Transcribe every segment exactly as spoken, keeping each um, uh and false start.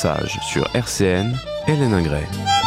Brassage sur R C N, Hélène Ingray.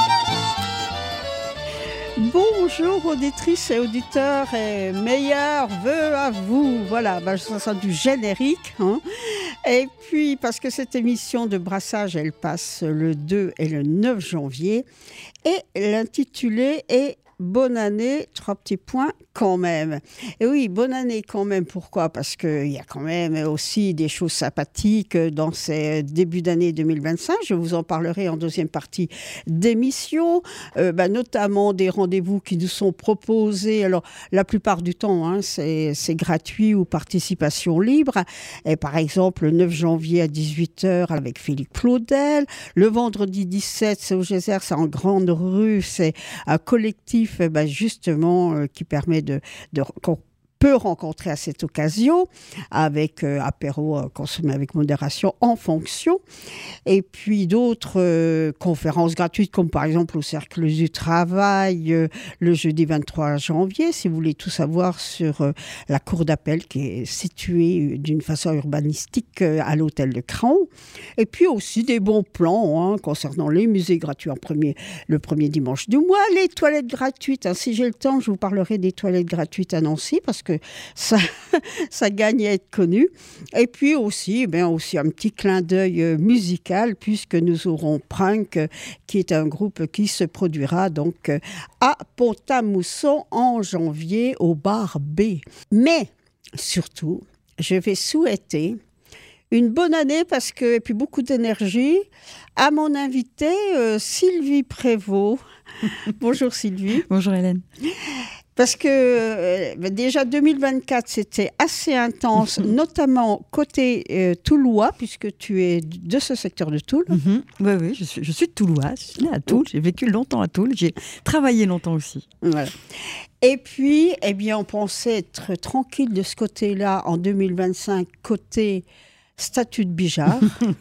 Bonjour auditrices et auditeurs et meilleurs vœux à vous. Voilà, ben, ça sera du générique. Hein. Et puis, parce que cette émission de Brassage, elle passe le deux et le neuf janvier. Et l'intitulé est « Bonne année, trois petits points quand même ». Et oui, bonne année quand même. Pourquoi ? Parce qu'il y a quand même aussi des choses sympathiques dans ces débuts d'année deux mille vingt-cinq. Je vous en parlerai en deuxième partie d'émission, euh, bah, notamment des rendez-vous qui nous sont proposés. Alors, la plupart du temps, hein, c'est, c'est gratuit ou participation libre. Et par exemple, le neuf janvier à dix-huit heures avec Philippe Claudel. Le vendredi dix-sept, c'est au Geyser, c'est en Grande Rue. C'est un collectif ben justement, euh, qui permet de, de qu'on peut rencontrer à cette occasion, avec euh, apéro euh, consommé avec modération en fonction. Et puis d'autres euh, conférences gratuites, comme par exemple au Cercle du Travail, euh, le jeudi vingt-trois janvier, si vous voulez tout savoir sur euh, la cour d'appel qui est située d'une façon urbanistique euh, à l'hôtel de Craon. Et puis aussi des bons plans hein, concernant les musées gratuits en premier, le premier dimanche du mois, les toilettes gratuites. Hein, si j'ai le temps, je vous parlerai des toilettes gratuites à Nancy, parce que ça, ça gagne à être connu. Et puis aussi, eh bien aussi un petit clin d'œil musical, puisque nous aurons Prunk, qui est un groupe qui se produira donc à Pont-à-Mousson en janvier au bar B. Mais surtout, je vais souhaiter une bonne année, parce que, et puis beaucoup d'énergie, à mon invitée euh, Sylvie Prévost. Bonjour Sylvie. Bonjour Hélène. Parce que euh, déjà deux mille vingt-quatre, c'était assez intense, notamment côté euh, toulois, puisque tu es de ce secteur de Toul. Mm-hmm. Oui, oui, je suis, je suis de Touloise, je suis née à Toul, j'ai vécu longtemps à Toul, j'ai travaillé longtemps aussi. Voilà. Et puis, eh bien, on pensait être tranquille de ce côté-là en deux mille vingt-cinq, côté statut de Bijard,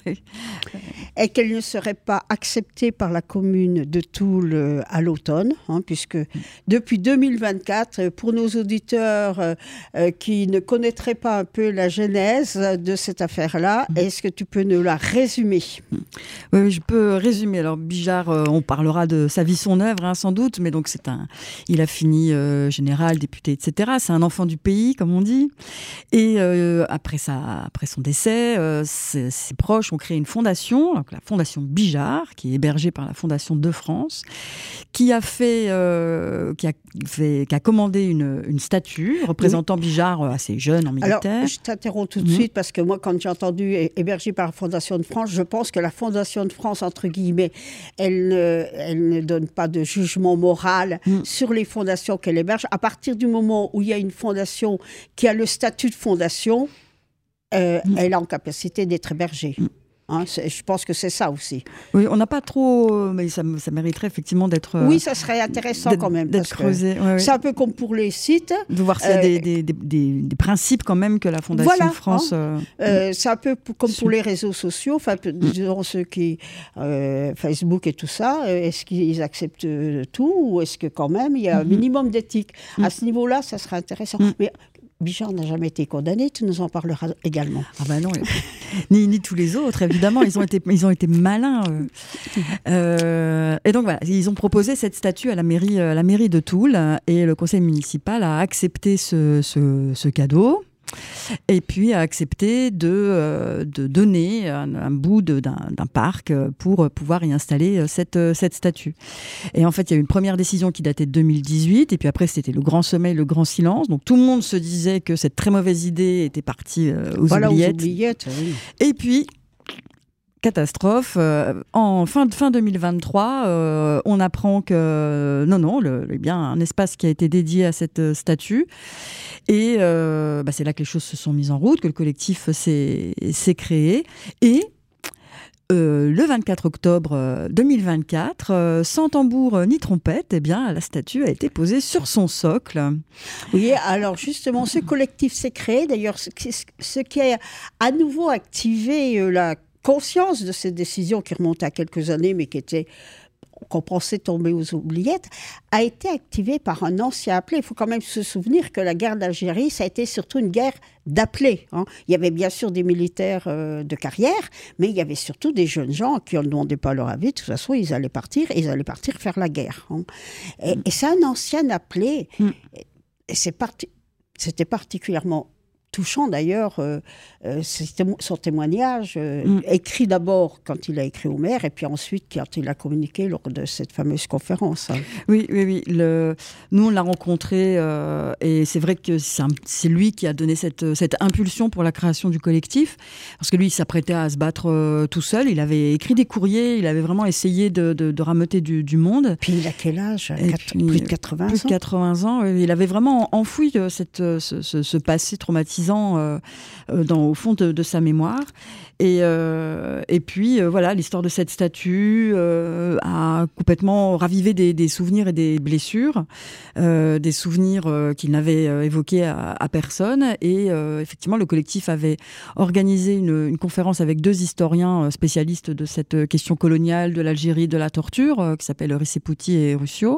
et qu'elle ne serait pas acceptée par la commune de Toul euh, à l'automne, hein, puisque depuis deux mille vingt-quatre, pour nos auditeurs euh, euh, qui ne connaîtraient pas un peu la genèse de cette affaire-là, mmh. est-ce que tu peux nous la résumer ? Oui, oui, je peux résumer. Alors Bijard, euh, on parlera de sa vie, son œuvre, hein, sans doute, mais donc c'est un, il a fini euh, général, député, et cetera. C'est un enfant du pays, comme on dit. Et euh, après, sa, après son décès, Euh, ses, ses proches ont créé une fondation, donc la fondation Bijard, qui est hébergée par la Fondation de France, qui a fait, euh, qui a fait, qui a commandé une, une statue représentant oui. Bijard assez jeune en militaire. Alors, je t'interromps tout de mmh. suite, parce que moi, quand j'ai entendu hébergée par la Fondation de France, je pense que la Fondation de France, entre guillemets, elle ne, elle ne donne pas de jugement moral mmh. sur les fondations qu'elle héberge. À partir du moment où il y a une fondation qui a le statut de fondation, Euh, mmh. elle a en capacité d'être hébergée. Mmh. Hein, je pense que c'est ça aussi. Oui, on n'a pas trop... Mais ça, ça mériterait effectivement d'être... Oui, ça serait intéressant quand même. D'être creusé. Ouais, c'est ouais. un peu comme pour les sites. De voir s'il y a euh, des, des, des, des principes quand même que la Fondation voilà, de France... Hein. Euh, euh, c'est un peu pour, comme pour les réseaux sociaux, enfin, mmh. disons ceux qui... Euh, Facebook et tout ça, est-ce qu'ils acceptent tout, ou est-ce que quand même il y a un mmh. minimum d'éthique ? mmh. À ce niveau-là, ça serait intéressant. Mmh. Mais Bijard n'a jamais été condamné, tu nous en parleras également. Ah ben non, ni, ni tous les autres, évidemment, ils ont été, ils ont été malins. Euh. Euh, et donc voilà, ils ont proposé cette statue à la mairie, à la mairie de Toul, et le conseil municipal a accepté ce, ce, ce cadeau. Et puis a accepté de, euh, de donner un, un bout de, d'un, d'un parc pour pouvoir y installer cette, cette statue. Et en fait, il y a eu une première décision qui datait de deux mille dix-huit, et puis après, c'était le grand sommeil, le grand silence. Donc tout le monde se disait que cette très mauvaise idée était partie euh, aux voilà, oubliettes. Aux oubliettes oui. Et puis... catastrophe. Euh, en fin, fin deux mille vingt-trois, euh, on apprend que non, non, le, le, bien un espace qui a été dédié à cette statue. Et euh, bah, c'est là que les choses se sont mises en route, que le collectif s'est, s'est créé. Et euh, le vingt-quatre octobre deux mille vingt-quatre, euh, sans tambour ni trompette, eh bien, la statue a été posée sur son socle. Oui, alors justement, ce collectif s'est créé. D'ailleurs, ce, ce qui a à nouveau activé euh, la conscience de cette décision qui remonte à quelques années, mais qui était qu'on pensait tomber aux oubliettes, a été activée par un ancien appelé. Il faut quand même se souvenir que la guerre d'Algérie, ça a été surtout une guerre d'appelés. Hein. Il y avait bien sûr des militaires euh, de carrière, mais il y avait surtout des jeunes gens qui ne demandaient pas leur avis. De toute façon, ils allaient partir et ils allaient partir faire la guerre. Hein. Et, mm. et c'est un ancien appelé. Mm. Et c'est parti, c'était particulièrement touchant d'ailleurs, euh, euh, son témoignage, euh, mm. écrit d'abord quand il a écrit au maire, et puis ensuite quand il a communiqué lors de cette fameuse conférence. Hein. Oui, oui, oui. Le... Nous, on l'a rencontré, euh, et c'est vrai que c'est, un... c'est lui qui a donné cette, cette impulsion pour la création du collectif, parce que lui, il s'apprêtait à se battre euh, tout seul. Il avait écrit des courriers, il avait vraiment essayé de, de, de rameuter du, du monde. Puis il a quel âge ? Quatre... puis, Plus de quatre-vingts ans. Plus de quatre-vingts ans. Il avait vraiment enfoui cette, ce, ce, ce passé traumatisant Euh, dans, au fond de, de sa mémoire. Et, euh, et puis, euh, voilà, l'histoire de cette statue euh, a complètement ravivé des, des souvenirs et des blessures, euh, des souvenirs euh, qu'il n'avait euh, évoqués à, à personne. Et euh, effectivement, le collectif avait organisé une, une conférence avec deux historiens spécialistes de cette question coloniale, de l'Algérie, de la torture, euh, qui s'appellent Risepouti et Ruscio.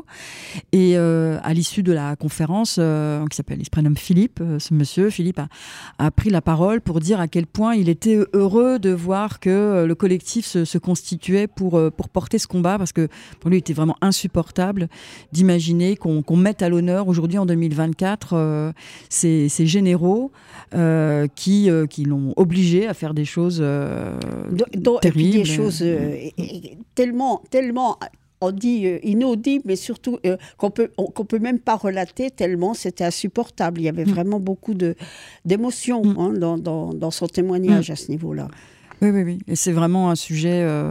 Et euh, à l'issue de la conférence, euh, qui s'appelle, il se prénomme Philippe, euh, ce monsieur, Philippe a, a pris la parole pour dire à quel point il était heureux de voir que le collectif se, se constituait pour, pour porter ce combat, parce que pour lui, il était vraiment insupportable d'imaginer qu'on, qu'on mette à l'honneur aujourd'hui, en deux mille vingt-quatre, euh, ces, ces généraux euh, qui, euh, qui l'ont obligé à faire des choses euh, donc, terribles. Et puis des choses euh, tellement... tellement... on dit euh, inaudible, mais surtout euh, qu'on peut, on, qu'on peut même pas relater tellement c'était insupportable. Il y avait mmh. vraiment beaucoup de, d'émotions mmh. hein, dans, dans, dans son témoignage mmh. à ce niveau-là. Oui, oui, oui. Et c'est vraiment un sujet euh,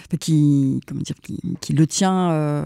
qui, comment dire, qui, qui le tient... Euh,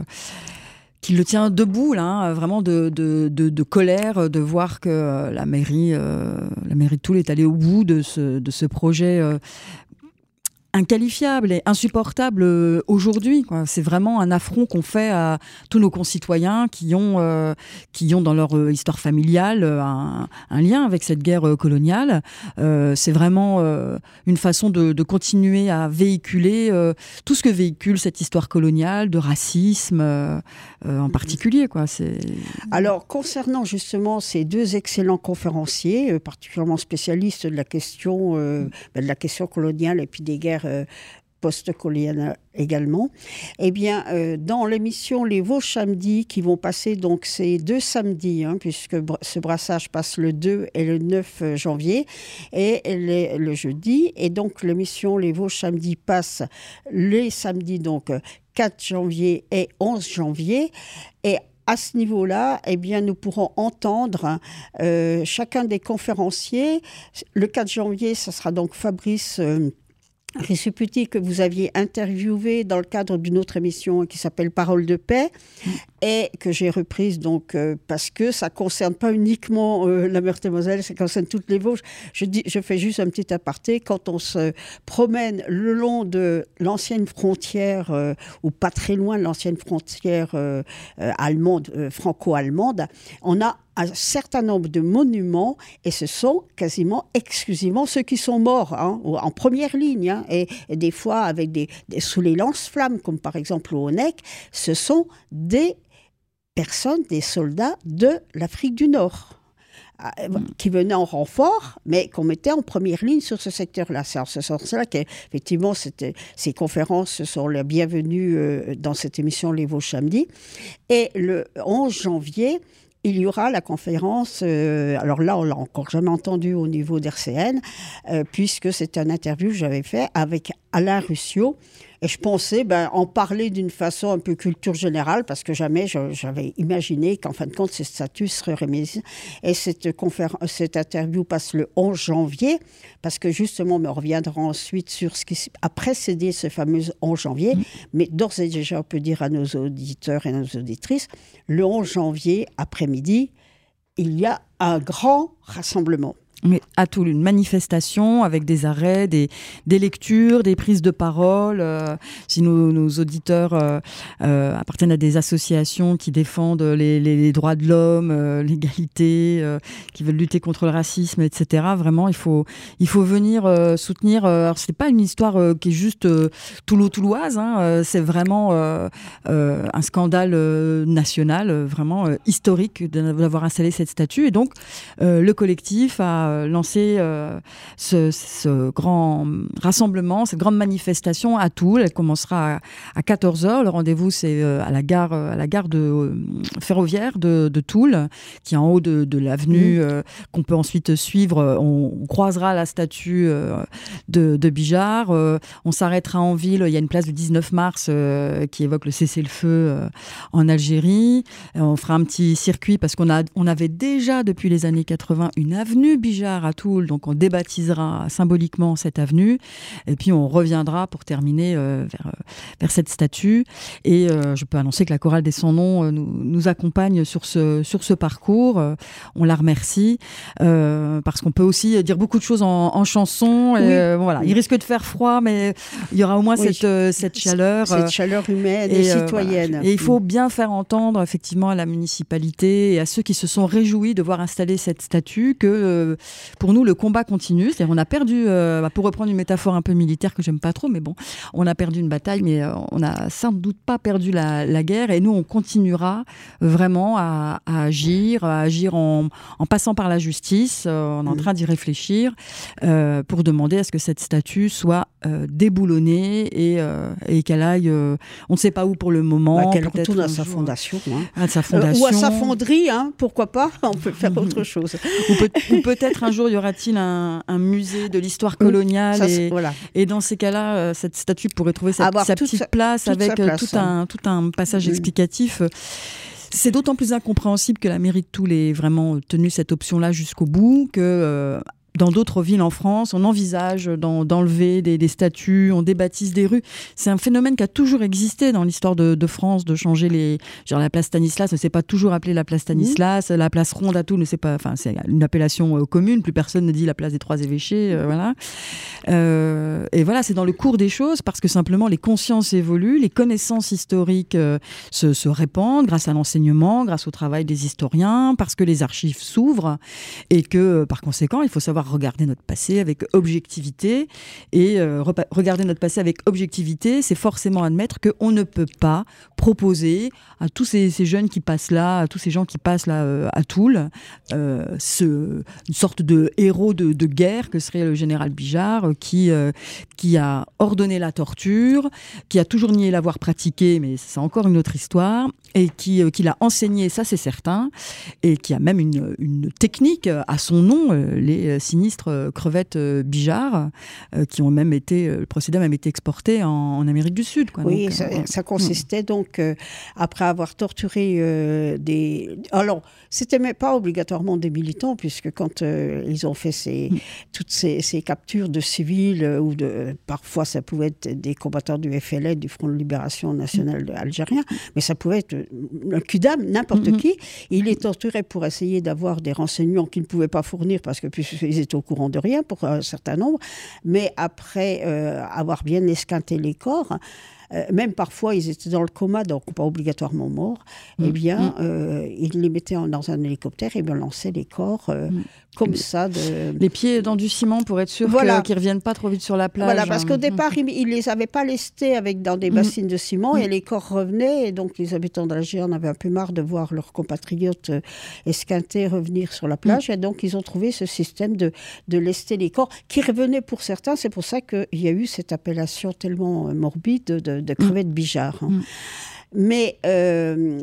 qui le tient debout, là, hein, vraiment de, de, de, de colère, de voir que euh, la mairie, euh, la mairie de Toul est allée au bout de ce, de ce projet euh, inqualifiable et insupportable euh, aujourd'hui, quoi. C'est vraiment un affront qu'on fait à tous nos concitoyens qui ont, euh, qui ont dans leur euh, histoire familiale euh, un, un lien avec cette guerre euh, coloniale. Euh, c'est vraiment euh, une façon de, de continuer à véhiculer euh, tout ce que véhicule cette histoire coloniale, de racisme euh, euh, en particulier, quoi. C'est... Alors, concernant justement ces deux excellents conférenciers, euh, particulièrement spécialistes de la question, euh, ben de la question coloniale et puis des guerres Euh, post-coloniale également, eh bien, euh, dans l'émission Les Vosges Samedis, qui vont passer donc ces deux samedis, hein, puisque br- ce brassage passe le deux et le neuf janvier, et les, le jeudi, et donc l'émission Les Vosges Samedis passe les samedis, donc quatre janvier et onze janvier, et à ce niveau-là, eh bien, nous pourrons entendre euh, chacun des conférenciers. Le quatre janvier, ce sera donc Fabrice euh, Risepouti, que vous aviez interviewé dans le cadre d'une autre émission qui s'appelle Parole de paix, mmh. et que j'ai reprise donc, euh, parce que ça ne concerne pas uniquement euh, la Meurthe-et-Moselle, ça concerne toutes les Vosges. Je, dis, je fais juste un petit aparté. Quand on se promène le long de l'ancienne frontière, euh, ou pas très loin de l'ancienne frontière euh, euh, allemande, euh, franco-allemande, on a un certain nombre de monuments, et ce sont quasiment exclusivement ceux qui sont morts, hein, en première ligne, hein, et, et des fois avec des, des, sous les lance-flammes, comme par exemple au Honeck, ce sont des personnes, des soldats de l'Afrique du Nord, euh, qui venaient en renfort, mais qu'on mettait en première ligne sur ce secteur-là. C'est en ce sens-là qu'effectivement, c'était, ces conférences sont les bienvenues euh, dans cette émission Les Vosges Samedis. Et le onze janvier, il y aura la conférence, euh, alors là, on ne l'a encore jamais entendu au niveau d'R C N, euh, puisque c'est une interview que j'avais fait avec Alain Ruscio. Et je pensais ben, en parler d'une façon un peu culture générale, parce que jamais je, j'avais imaginé qu'en fin de compte, ces statuts seraient remis. Et cette, conféren- cette interview passe le onze janvier, parce que justement, on reviendra ensuite sur ce qui a précédé ce fameux onze janvier. Mmh. Mais d'ores et déjà, on peut dire à nos auditeurs et nos auditrices, le onze janvier après-midi, il y a un grand rassemblement. Mais à Toul, une manifestation avec des arrêts, des, des lectures, des prises de parole. Euh, si nos, nos auditeurs euh, euh, appartiennent à des associations qui défendent les, les, les droits de l'homme, euh, l'égalité, euh, qui veulent lutter contre le racisme, et cetera. Vraiment, il faut, il faut venir euh, soutenir. Euh, alors, c'est pas une histoire euh, qui est juste euh, toulo-touloise. Hein, euh, c'est vraiment euh, euh, un scandale euh, national, euh, vraiment euh, historique d'avoir installé cette statue. Et donc, euh, le collectif a lancer euh, ce, ce grand rassemblement, cette grande manifestation à Toul. Elle commencera à, à quatorze heures. Le rendez-vous, c'est euh, à la gare, à la gare de, euh, ferroviaire de, de Toul, qui est en haut de, de l'avenue, mmh. euh, qu'on peut ensuite suivre. On, on croisera la statue euh, de, de Bijard. Euh, on s'arrêtera en ville. Il y a une place du dix-neuf mars euh, qui évoque le cessez-le-feu euh, en Algérie. Et on fera un petit circuit parce qu'on a, on avait déjà, depuis les années quatre-vingts, une avenue Bijard à Toul, donc on débaptisera symboliquement cette avenue et puis on reviendra pour terminer euh, vers, vers cette statue et euh, je peux annoncer que la chorale des Cent Noms euh, nous, nous accompagne sur ce, sur ce parcours. Euh, on la remercie euh, parce qu'on peut aussi dire beaucoup de choses en, en chanson. Et, oui. euh, voilà. Il risque de faire froid mais il y aura au moins oui. cette, euh, cette chaleur. Cette chaleur humaine et, et citoyenne. Euh, voilà. Et il faut bien faire entendre effectivement à la municipalité et à ceux qui se sont réjouis de voir installer cette statue que euh, pour nous, le combat continue. C'est-à-dire, on a perdu, euh, bah, pour reprendre une métaphore un peu militaire que j'aime pas trop, mais bon, on a perdu une bataille, mais euh, on n'a sans doute pas perdu la, la guerre. Et nous, on continuera vraiment à, à agir, à agir en, en passant par la justice. Euh, on est en train d'y réfléchir euh, pour demander à ce que cette statue soit euh, déboulonnée et, euh, et qu'elle aille, euh, on ne sait pas où pour le moment. Bah, qu'elle retourne à sa fondation. Hein. À sa fondation. Euh, ou à sa fonderie, hein, pourquoi pas, on peut faire autre chose. Ou, peut, ou peut-être un jour, y aura-t-il un, un musée de l'histoire coloniale ça, et, voilà. et dans ces cas-là, euh, cette statue pourrait trouver sa, sa petite sa, place avec place, tout, hein. un, tout un passage oui. explicatif. C'est d'autant plus incompréhensible que la mairie de Toul ait vraiment tenu cette option-là jusqu'au bout, que... Euh, dans d'autres villes en France, on envisage d'enlever des, des statues, on débaptise des rues. C'est un phénomène qui a toujours existé dans l'histoire de, de France, de changer les... Genre la place Stanislas ne s'est pas toujours appelée la place Stanislas, mmh. la place Ronde à Toul ne s'est pas... Enfin, c'est une appellation euh, commune, plus personne ne dit la place des Trois Évêchés, euh, voilà. Euh, et voilà, c'est dans le cours des choses, parce que simplement les consciences évoluent, les connaissances historiques euh, se, se répandent grâce à l'enseignement, grâce au travail des historiens, parce que les archives s'ouvrent, et que, par conséquent, il faut savoir regarder notre passé avec objectivité. Et euh, repa- regarder notre passé avec objectivité, c'est forcément admettre qu'on ne peut pas proposer à tous ces, ces jeunes qui passent là, à tous ces gens qui passent là euh, à Toul, euh, ce, une sorte de héros de, de guerre que serait le général Bijard, euh, qui, euh, qui a ordonné la torture, qui a toujours nié l'avoir pratiquée, mais c'est encore une autre histoire, et qui, euh, qui l'a enseigné, ça c'est certain, et qui a même une, une technique à son nom, euh, les euh, sinistres euh, crevettes euh, Bijard, euh, qui ont même été, euh, le procédé a même été exporté en, en Amérique du Sud. Quoi. Oui, donc, ça, euh, ça consistait euh, donc, euh, après avoir torturé euh, des... Alors, c'était même pas obligatoirement des militants, puisque quand euh, ils ont fait ces, mm. toutes ces, ces captures de civils, euh, ou de, parfois ça pouvait être des combattants du F L N, du Front de Libération Nationale algérien, mais ça pouvait être un cul-d'âme, n'importe mm-hmm. qui. Il les torturait pour essayer d'avoir des renseignements qu'ils ne pouvaient pas fournir, parce que puisqu'ils étaient au courant de rien pour un certain nombre, mais après euh, avoir bien esquinté les corps, Euh, même parfois ils étaient dans le coma, donc pas obligatoirement morts, mmh. eh bien mmh. euh, ils les mettaient en, dans un hélicoptère et balançaient les corps euh, mmh. comme les, ça. De... Les pieds dans du ciment pour être sûr voilà. qu'ils ne reviennent pas trop vite sur la plage. Voilà, parce qu'au départ, mmh. ils ne les avaient pas lestés avec, dans des bassines mmh. de ciment mmh. et les corps revenaient, et donc les habitants d'Alger en avaient un peu marre de voir leurs compatriotes euh, esquintés revenir sur la plage, mmh. et donc ils ont trouvé ce système de, de lester les corps qui revenaient pour certains. C'est pour ça qu'il y a eu cette appellation tellement morbide de de crevettes Bijard. Hein. Mm. Mais euh,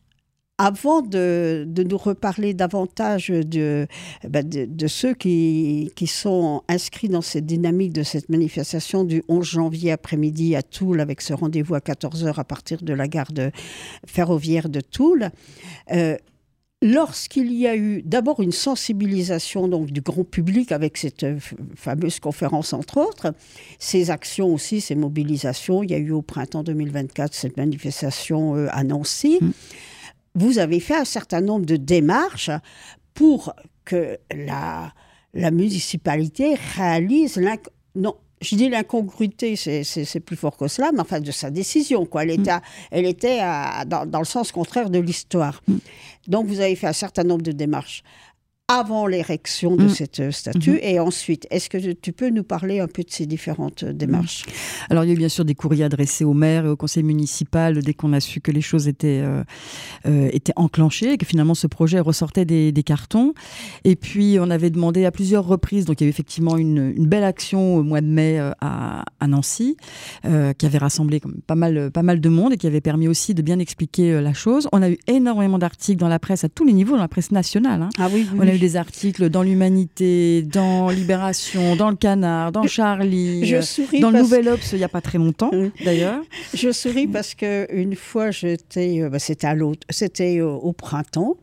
avant de, de nous reparler davantage de, bah de, de ceux qui, qui sont inscrits dans cette dynamique de cette manifestation du onze janvier après-midi à Toul, avec ce rendez-vous à quatorze heures à partir de la gare de ferroviaire de Toul, euh, lorsqu'il y a eu d'abord une sensibilisation donc, du grand public avec cette euh, fameuse conférence, entre autres, ces actions aussi, ces mobilisations, il y a eu au printemps deux mille vingt-quatre cette manifestation euh, à Nancy, mmh. vous avez fait un certain nombre de démarches pour que la... la municipalité réalise l'inc... non. Je dis l'incongruité, c'est, c'est, c'est plus fort que cela, mais enfin de sa décision, quoi. Elle était, à, elle était à, dans, dans le sens contraire de l'histoire. Mm. Donc vous avez fait un certain nombre de démarches avant l'érection de mmh. cette statue. Mmh. Et ensuite, est-ce que tu peux nous parler un peu de ces différentes démarches ? mmh. Alors, il y a eu bien sûr des courriers adressés au maire et au conseil municipal dès qu'on a su que les choses étaient, euh, euh, étaient enclenchées et que finalement ce projet ressortait des, des cartons. Et puis, on avait demandé à plusieurs reprises, donc il y a eu effectivement une, une belle action au mois de mai euh, à, à Nancy, euh, qui avait rassemblé comme pas mal, pas mal de monde et qui avait permis aussi de bien expliquer euh, la chose. On a eu énormément d'articles dans la presse à tous les niveaux, dans la presse nationale. Hein. Ah oui, oui. On a eu des articles dans l'Humanité, dans Libération, dans le Canard, dans Charlie, je souris dans le parce... Nouvel Obs il n'y a pas très longtemps d'ailleurs. Je souris parce qu'une fois, j'étais, bah, c'était, à l'autre, c'était au, au printemps,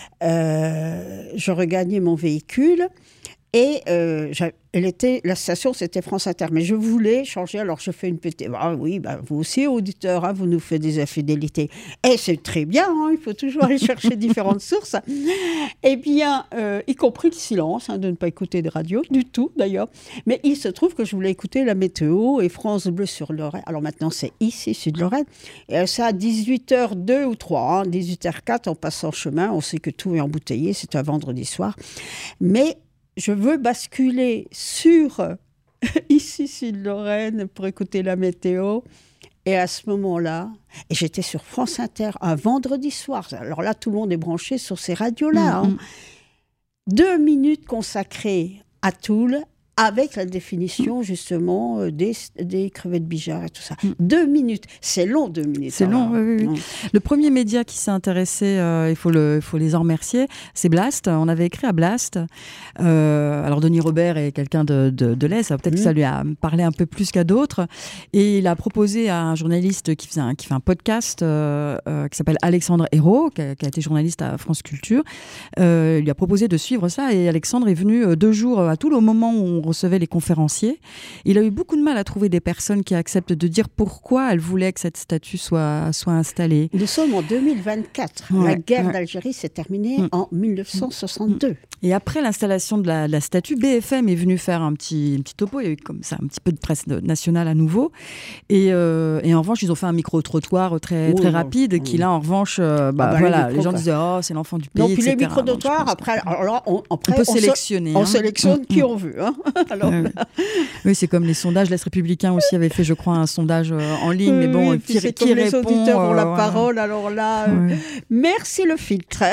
euh, je regagnais mon véhicule et euh, elle était, la station, c'était France Inter. Mais je voulais changer, alors je fais une petite... Ah oui, bah, vous aussi, auditeurs, hein, vous nous faites des infidélités. Et c'est très bien, hein, il faut toujours aller chercher différentes sources. Eh bien, euh, y compris le silence, hein, de ne pas écouter de radio, du tout d'ailleurs. Mais il se trouve que je voulais écouter la météo et France Bleu sur Lorraine. Alors maintenant, c'est ici, Sud-Lorraine. Et c'est à dix-huit heures deux ou trois, hein, dix-huit heures quatre, en passant le chemin. On sait que tout est embouteillé, c'est un vendredi soir. Mais... je veux basculer sur ici, Sud-Lorraine, pour écouter la météo. Et à ce moment-là, et j'étais sur France Inter un vendredi soir. Alors là, tout le monde est branché sur ces radios-là. Mmh, hein. mmh. Deux minutes consacrées à Toul, avec la définition, justement, des, des crevettes Bijard et tout ça. Mm. Deux minutes. C'est long, deux minutes. C'est long, oui, oui, oui. Le premier média qui s'est intéressé, euh, il faut, le, il faut les en remercier, c'est Blast. On avait écrit à Blast. Euh, alors, Denis Robert est quelqu'un de, de, de l'Est. Peut-être mm. que ça lui a parlé un peu plus qu'à d'autres. Et il a proposé à un journaliste qui, faisait un, qui fait un podcast euh, euh, qui s'appelle Alexandre Hérault, qui a, qui a été journaliste à France Culture. Euh, il lui a proposé de suivre ça. Et Alexandre est venu deux jours à Toul, au moment où on recevait les conférenciers. Il a eu beaucoup de mal à trouver des personnes qui acceptent de dire pourquoi elles voulaient que cette statue soit, soit installée. Nous sommes en deux mille vingt-quatre. Ouais, la guerre ouais. d'Algérie s'est terminée mmh. en dix-neuf cent soixante-deux. Et après l'installation de la, de la statue, B F M est venu faire un petit, un petit topo. Il y a eu comme ça un petit peu de presse nationale à nouveau. Et, euh, et en revanche, ils ont fait un micro-trottoir très, très oui, rapide oui. qui là, en revanche, euh, bah, ah bah, voilà, les, les gens disaient « Oh, c'est l'enfant du pays ». Donc, puis les micro-trottoirs, après, alors là, on, après, on peut on sélectionner. Se, hein. On sélectionne mmh. qui on veut. Hein. Alors, euh, oui, c'est comme les sondages. L'Est républicain aussi avait fait, je crois, un sondage euh, en ligne. Mais bon, oui, qui, c'est qui comme répond, les auditeurs ont euh, la voilà. parole. Alors là, euh, oui. merci le filtre.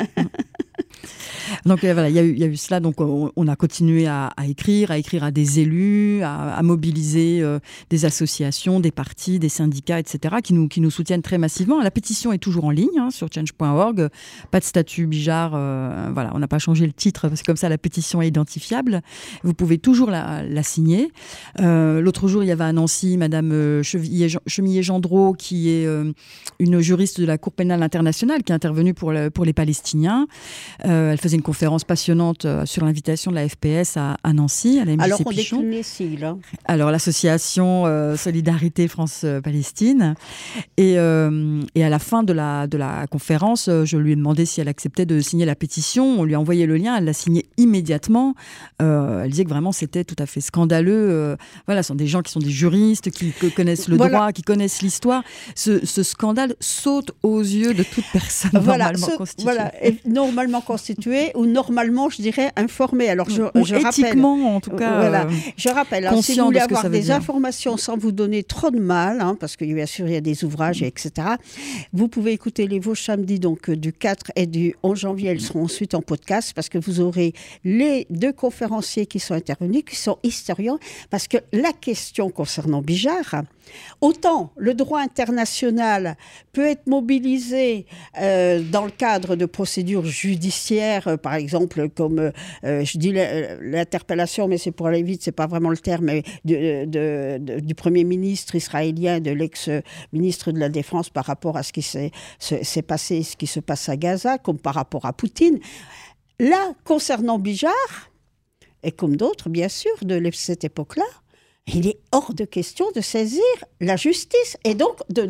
Donc euh, voilà, il y, y a eu cela. Donc on, on a continué à, à écrire, à écrire à des élus, à, à mobiliser euh, des associations, des partis, des syndicats, et cetera, qui nous, qui nous soutiennent très massivement. La pétition est toujours en ligne hein, sur change point org. Pas de statut Bijard. Euh, voilà, on n'a pas changé le titre parce que comme ça, la pétition est identifiable. Vous pouvez toujours la, la signer. Euh, l'autre jour, il y avait à Nancy Madame Chemillé-Gendreau, qui est euh, une juriste de la Cour pénale internationale, qui est intervenue pour, le, pour les Palestiniens. Euh, elle faisait une conférence passionnante sur l'invitation de la F P S à, à Nancy. À la Alors, on décline les sigles. Hein. Alors, l'association euh, Solidarité France-Palestine. Et, euh, et à la fin de la, de la conférence, je lui ai demandé si elle acceptait de signer la pétition. On lui a envoyé le lien, elle l'a signé immédiatement. Euh, elle disait que vraiment, c'était tout à fait scandaleux. Euh, voilà, ce sont des gens qui sont des juristes, qui connaissent le voilà. droit, qui connaissent l'histoire. Ce, ce scandale saute aux yeux de toute personne voilà, normalement ce, constituée. Voilà, normalement constituée ou normalement, je dirais, informée. Alors, je, ou je éthiquement, rappelle, en tout cas, voilà, euh, je rappelle, alors, si vous voulez avoir des dire. informations sans vous donner trop de mal, hein, parce que bien sûr, il y a des ouvrages, et cetera, vous pouvez écouter les Vosges samedis, donc du quatre et du onze janvier, elles seront ensuite en podcast, parce que vous aurez les deux conférenciers qui sont intervenus, qui sont historiens, parce que la question concernant Bijard, autant le droit international peut être mobilisé euh, dans le cadre de procédures judiciaires, euh, par exemple, comme euh, je dis l'interpellation, mais c'est pour aller vite, c'est pas vraiment le terme, mais de, de, de, du Premier ministre israélien, de l'ex-ministre de la Défense par rapport à ce qui s'est, s'est passé, ce qui se passe à Gaza, comme par rapport à Poutine. Là, concernant Bijard, et comme d'autres, bien sûr, de cette époque-là, il est hors de question de saisir la justice et donc de le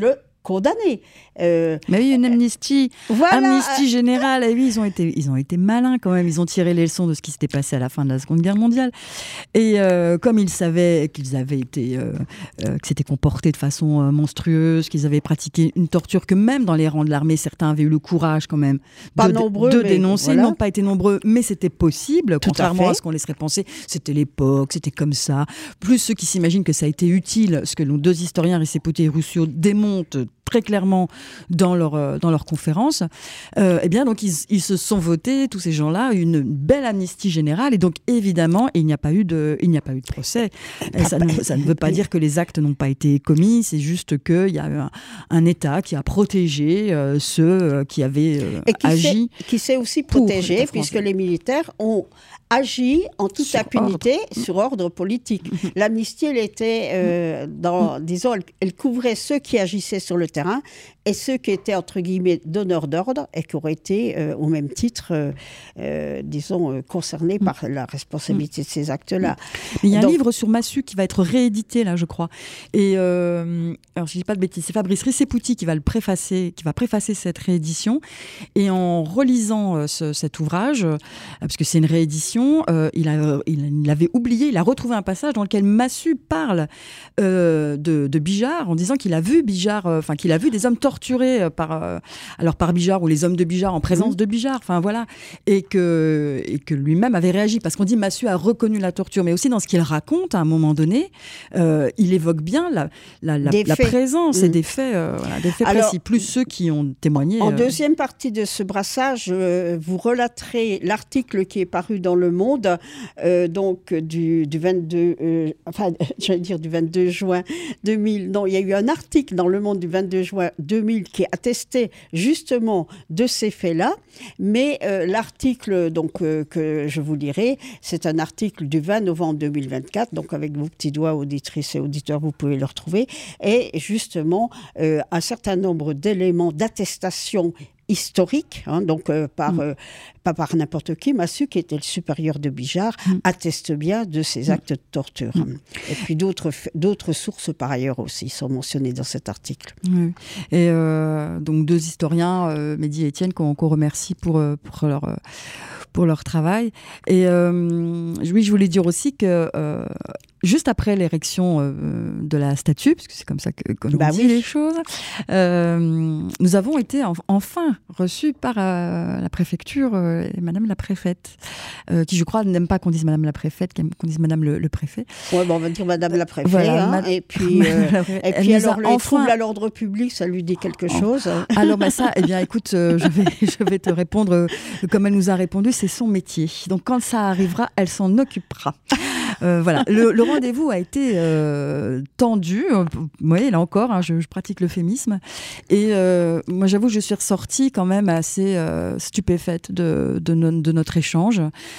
condamnés. Euh, Mais oui, une amnistie, voilà, amnistie générale. Et oui, ils ont été, ils ont été malins quand même. Ils ont tiré les leçons de ce qui s'était passé à la fin de la Seconde Guerre mondiale. Et euh, comme ils savaient qu'ils avaient été, euh, euh, que c'était comporté de façon euh, monstrueuse, qu'ils avaient pratiqué une torture, que même dans les rangs de l'armée, certains avaient eu le courage quand même pas de, nombreux, de mais dénoncer. voilà. Ils n'ont pas été nombreux, mais c'était possible, Tout contrairement à, à ce qu'on laisserait penser. C'était l'époque, c'était comme ça. Plus ceux qui s'imaginent que ça a été utile, ce que nos deux historiens, Rissepoutier et Roussio, démontent très clairement dans leur, euh, dans leur conférence, euh, eh bien, donc, ils, ils se sont votés, tous ces gens-là, une belle amnistie générale. Et donc, évidemment, il n'y a pas eu de, il n'y a pas eu de procès. Et ça, ne, ça ne veut pas dire que les actes n'ont pas été commis, c'est juste qu'il y a un, un État qui a protégé euh, ceux qui avaient euh, et qui agi. Sait, qui s'est aussi protégé, puisque les militaires ont agi en toute sur impunité ordre. sur ordre politique. L'amnistie, elle était, euh, dans, disons, elle, elle couvrait ceux qui agissaient sur le terrain et ceux qui étaient, entre guillemets, donneurs d'ordre et qui auraient été, euh, au même titre, euh, euh, disons, euh, concernés par la responsabilité de ces actes-là. Mais il y a Donc, un livre sur Massu qui va être réédité, là, je crois. Et, euh, alors, je ne dis pas de bêtises, c'est Fabrice Rissepoutier qui va le préfacer, qui va préfacer cette réédition. Et en relisant euh, ce, cet ouvrage, euh, parce que c'est une réédition, euh, il, a, il, il avait oublié, il a retrouvé un passage dans lequel Massu parle euh, de, de Bijard, en disant qu'il a vu Bijard, enfin, euh, qu'il a vu des hommes torturés par, euh, alors par Bijard ou les hommes de Bijard en présence mmh. de Bijard, enfin voilà, et que, et que lui-même avait réagi, parce qu'on dit Massu a reconnu la torture, mais aussi dans ce qu'il raconte à un moment donné, euh, il évoque bien la, la, la, la présence mmh. et des faits, euh, voilà, des faits alors, précis, plus ceux qui ont témoigné. En euh... deuxième partie de ce brassage, euh, vous relaterez l'article qui est paru dans Le Monde, euh, donc du, du vingt-deux, euh, enfin, j'allais dire du vingt-deux juin deux mille. Non, il y a eu un article dans Le Monde du vingt-deux juin deux mille qui attestait justement de ces faits-là, mais euh, l'article donc euh, que je vous lirai, c'est un article du vingt novembre deux mille vingt-quatre, donc avec vos petits doigts, auditrices et auditeurs, vous pouvez le retrouver, et justement euh, un certain nombre d'éléments d'attestation historique, hein, donc euh, par, mmh. euh, pas par n'importe qui, Massu, qui était le supérieur de Bijard, mmh. atteste bien de ces actes de torture. Mmh. Et puis d'autres, d'autres sources par ailleurs aussi sont mentionnées dans cet article. Mmh. Et euh, donc deux historiens, euh, Mehdi et Étienne, qu'on, qu'on remercie pour, pour, leur, pour leur travail. Et euh, oui, je voulais dire aussi que euh, juste après l'érection euh, de la statue, parce que c'est comme ça que, qu'on bah dit oui. les choses, euh, nous avons été en, enfin reçus par euh, la préfecture euh, et Madame la préfète, euh, qui je crois n'aime pas qu'on dise Madame la préfète, qu'on dise Madame le, le préfet. Oui, bon, on va dire Madame la préfète. Voilà, hein, ma... Et puis, euh, et puis alors, les enfin... troubles à l'ordre public, ça lui dit quelque oh. chose. Alors bah ça, eh bien écoute, euh, je, vais, je vais te répondre euh, comme elle nous a répondu, c'est son métier. Donc quand ça arrivera, elle s'en occupera. Euh, voilà, le, le rendez-vous a été euh, tendu. Oui, là encore, hein, je, je pratique l'euphémisme. Et euh, moi, j'avoue, je suis ressortie quand même assez euh, stupéfaite de, de, no, de notre échange.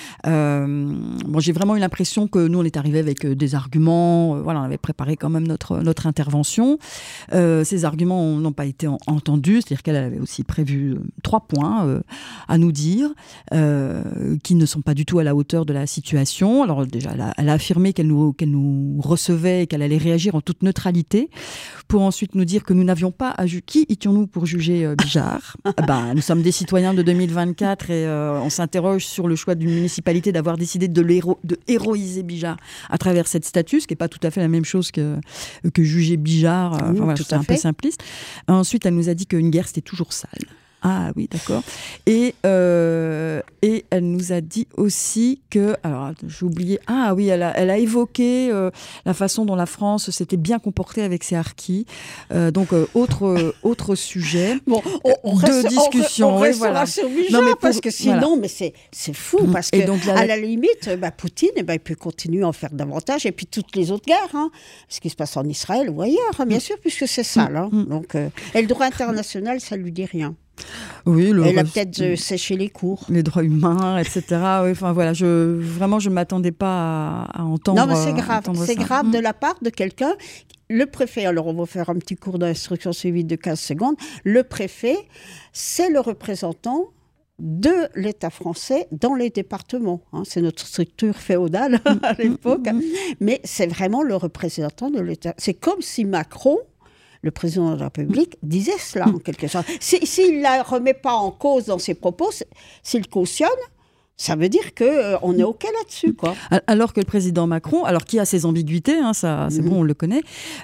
Euh, bon, j'ai vraiment eu l'impression que nous, on est arrivés avec des arguments. Euh, voilà, on avait préparé quand même notre, notre intervention. Euh, ces arguments n'ont pas été en, entendus, c'est-à-dire qu'elle avait aussi prévu euh, trois points euh, à nous dire, euh, qui ne sont pas du tout à la hauteur de la situation. Alors déjà, elle a, elle a affirmé qu'elle nous, qu'elle nous recevait et qu'elle allait réagir en toute neutralité, pour ensuite nous dire que nous n'avions pas à juger. Qui étions-nous pour juger euh, Bijard? Ben, nous sommes des citoyens de deux mille vingt-quatre et euh, on s'interroge sur le choix d'une municipalité d'avoir décidé de, l'héro- de héroïser Bijard à travers cette statue, ce qui n'est pas tout à fait la même chose que, que juger Bijard. Euh, oui, enfin, voilà, c'est un peu simpliste. Ensuite, elle nous a dit qu'une guerre, c'était toujours sale. Ah oui, d'accord. Et, euh, et elle nous a dit aussi que... Alors, j'ai oublié... Ah oui, elle a, elle a évoqué euh, la façon dont la France s'était bien comportée avec ses harkis. Euh, donc, euh, autre, autre sujet bon, on, on de reste, discussion. On, on oui, restera voilà. sur Bijard, non, mais pour, parce que sinon, voilà. mais c'est, c'est fou, parce qu'à donc, la... la limite, bah, Poutine, eh ben, il peut continuer à en faire davantage, et puis toutes les autres guerres, hein, ce qui se passe en Israël ou ailleurs, hein, bien sûr, puisque c'est ça. Là, mm. donc, euh, et le droit international, ça ne lui dit rien. Oui, le Elle a reste, peut-être euh, séché les cours. Les droits humains, et cetera. Oui, enfin, voilà, je, vraiment, je ne m'attendais pas à, à entendre ça. Non, mais c'est grave. C'est ça. grave mmh. de la part de quelqu'un. Le préfet, alors on va faire un petit cours d'instruction civique de quinze secondes. Le préfet, c'est le représentant de l'État français dans les départements. Hein, c'est notre structure féodale à l'époque. Mmh. Mais c'est vraiment le représentant de l'État. C'est comme si Macron... le président de la République disait cela, en quelque sorte. S'il si, ne la remet pas en cause dans ses propos, s'il cautionne, ça veut dire qu'on euh, est OK là-dessus, quoi. Alors que le président Macron, alors qui a ses ambiguïtés, hein, ça, c'est mmh. bon, on le connaît,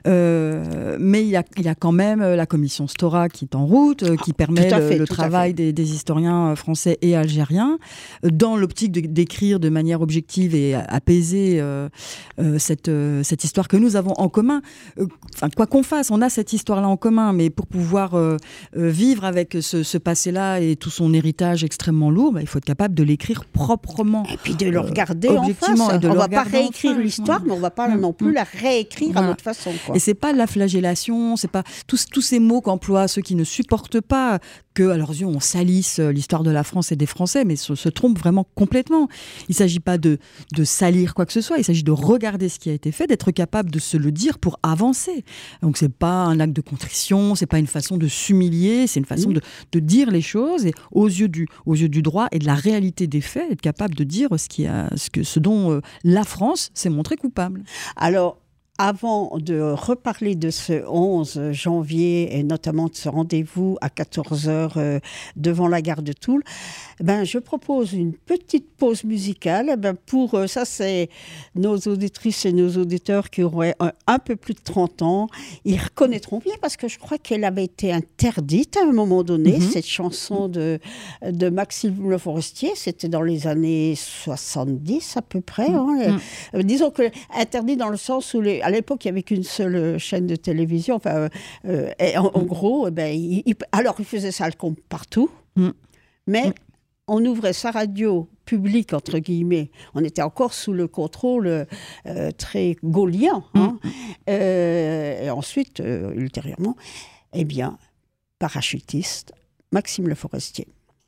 euh, mais il y, a, il y a quand même la commission Stora qui est en route, euh, qui ah, permet fait, le, le travail des, des historiens français et algériens, dans l'optique de, d'écrire de manière objective et apaisée euh, euh, cette, euh, cette histoire que nous avons en commun. Euh, enfin, quoi qu'on fasse, on a cette histoire-là en commun, mais pour pouvoir euh, euh, vivre avec ce, ce passé-là et tout son héritage extrêmement lourd, bah, il faut être capable de l'écrire proprement. Et puis de le regarder euh, en face. On ne va pas réécrire l'histoire, ouais. mais on ne va pas mmh. non plus la réécrire voilà. à notre façon. Quoi. Et ce n'est pas de la flagellation, c'est pas tous, tous ces mots qu'emploient ceux qui ne supportent pas que, à leurs yeux, on salisse l'histoire de la France et des Français, mais se, se trompent vraiment complètement. Il ne s'agit pas de, de salir quoi que ce soit, il s'agit de regarder ce qui a été fait, d'être capable de se le dire pour avancer. Donc ce n'est pas un acte de contrition, ce n'est pas une façon de s'humilier, c'est une façon mmh. de, de dire les choses et aux yeux, du, aux yeux du droit et de la réalité des faits, être capable de dire ce, qui a, ce, que, ce dont euh, la France s'est montrée coupable. Alors, avant de reparler de ce onze janvier et notamment de ce rendez-vous à quatorze heures euh, devant la gare de Toul, ben, je propose une petite pause musicale. Ben, pour euh, ça, c'est nos auditrices et nos auditeurs qui auraient un, un peu plus de trente ans. Ils reconnaîtront bien parce que je crois qu'elle avait été interdite à un moment donné, mm-hmm. cette chanson de, de Maxime Le Forestier. C'était dans les années soixante-dix à peu près. Hein. Mm-hmm. Euh, disons que interdit dans le sens où les à l'époque, il n'y avait qu'une seule chaîne de télévision. Enfin, euh, et en, en gros, eh ben, il, il, alors, il faisait ça le compte partout. Mm. Mais mm. on ouvrait sa radio publique, entre guillemets. On était encore sous le contrôle euh, très gaullien. Hein. Mm. Euh, et ensuite, euh, ultérieurement, eh bien, parachutiste, Maxime Le Forestier.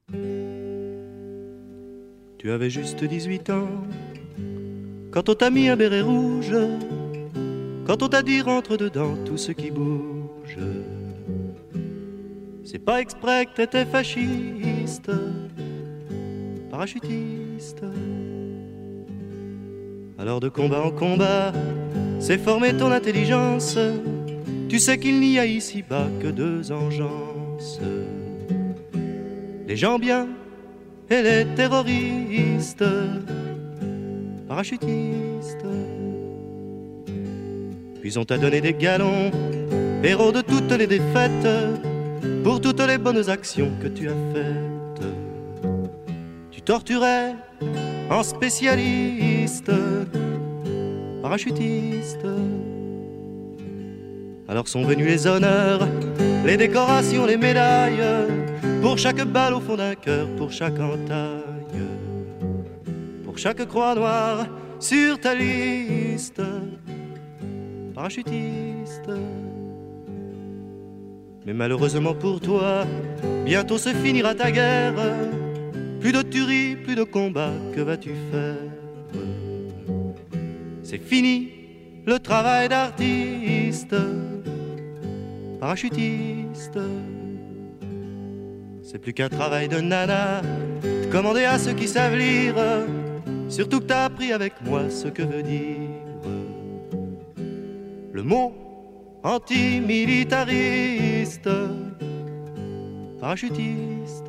Tu avais juste dix-huit ans quand on t'a mis un béret rouge. Quand on t'a dit rentre dedans tout ce qui bouge, c'est pas exprès que t'étais fasciste, parachutiste. Alors de combat en combat, c'est former ton intelligence. Tu sais qu'il n'y a ici-bas que deux engences, les gens bien et les terroristes, parachutistes. Puis on t'a donné des galons, héros de toutes les défaites, pour toutes les bonnes actions que tu as faites. Tu torturais en spécialiste, parachutiste. Alors sont venus les honneurs, les décorations, les médailles, pour chaque balle au fond d'un cœur, pour chaque entaille, pour chaque croix noire sur ta liste, parachutiste. Mais malheureusement pour toi, bientôt se finira ta guerre. Plus de tuerie, plus de combat, que vas-tu faire? C'est fini le travail d'artiste, parachutiste. C'est plus qu'un travail de nana, de commander à ceux qui savent lire. Surtout que t'as appris avec moi ce que veut dire le mot antimilitariste, parachutiste.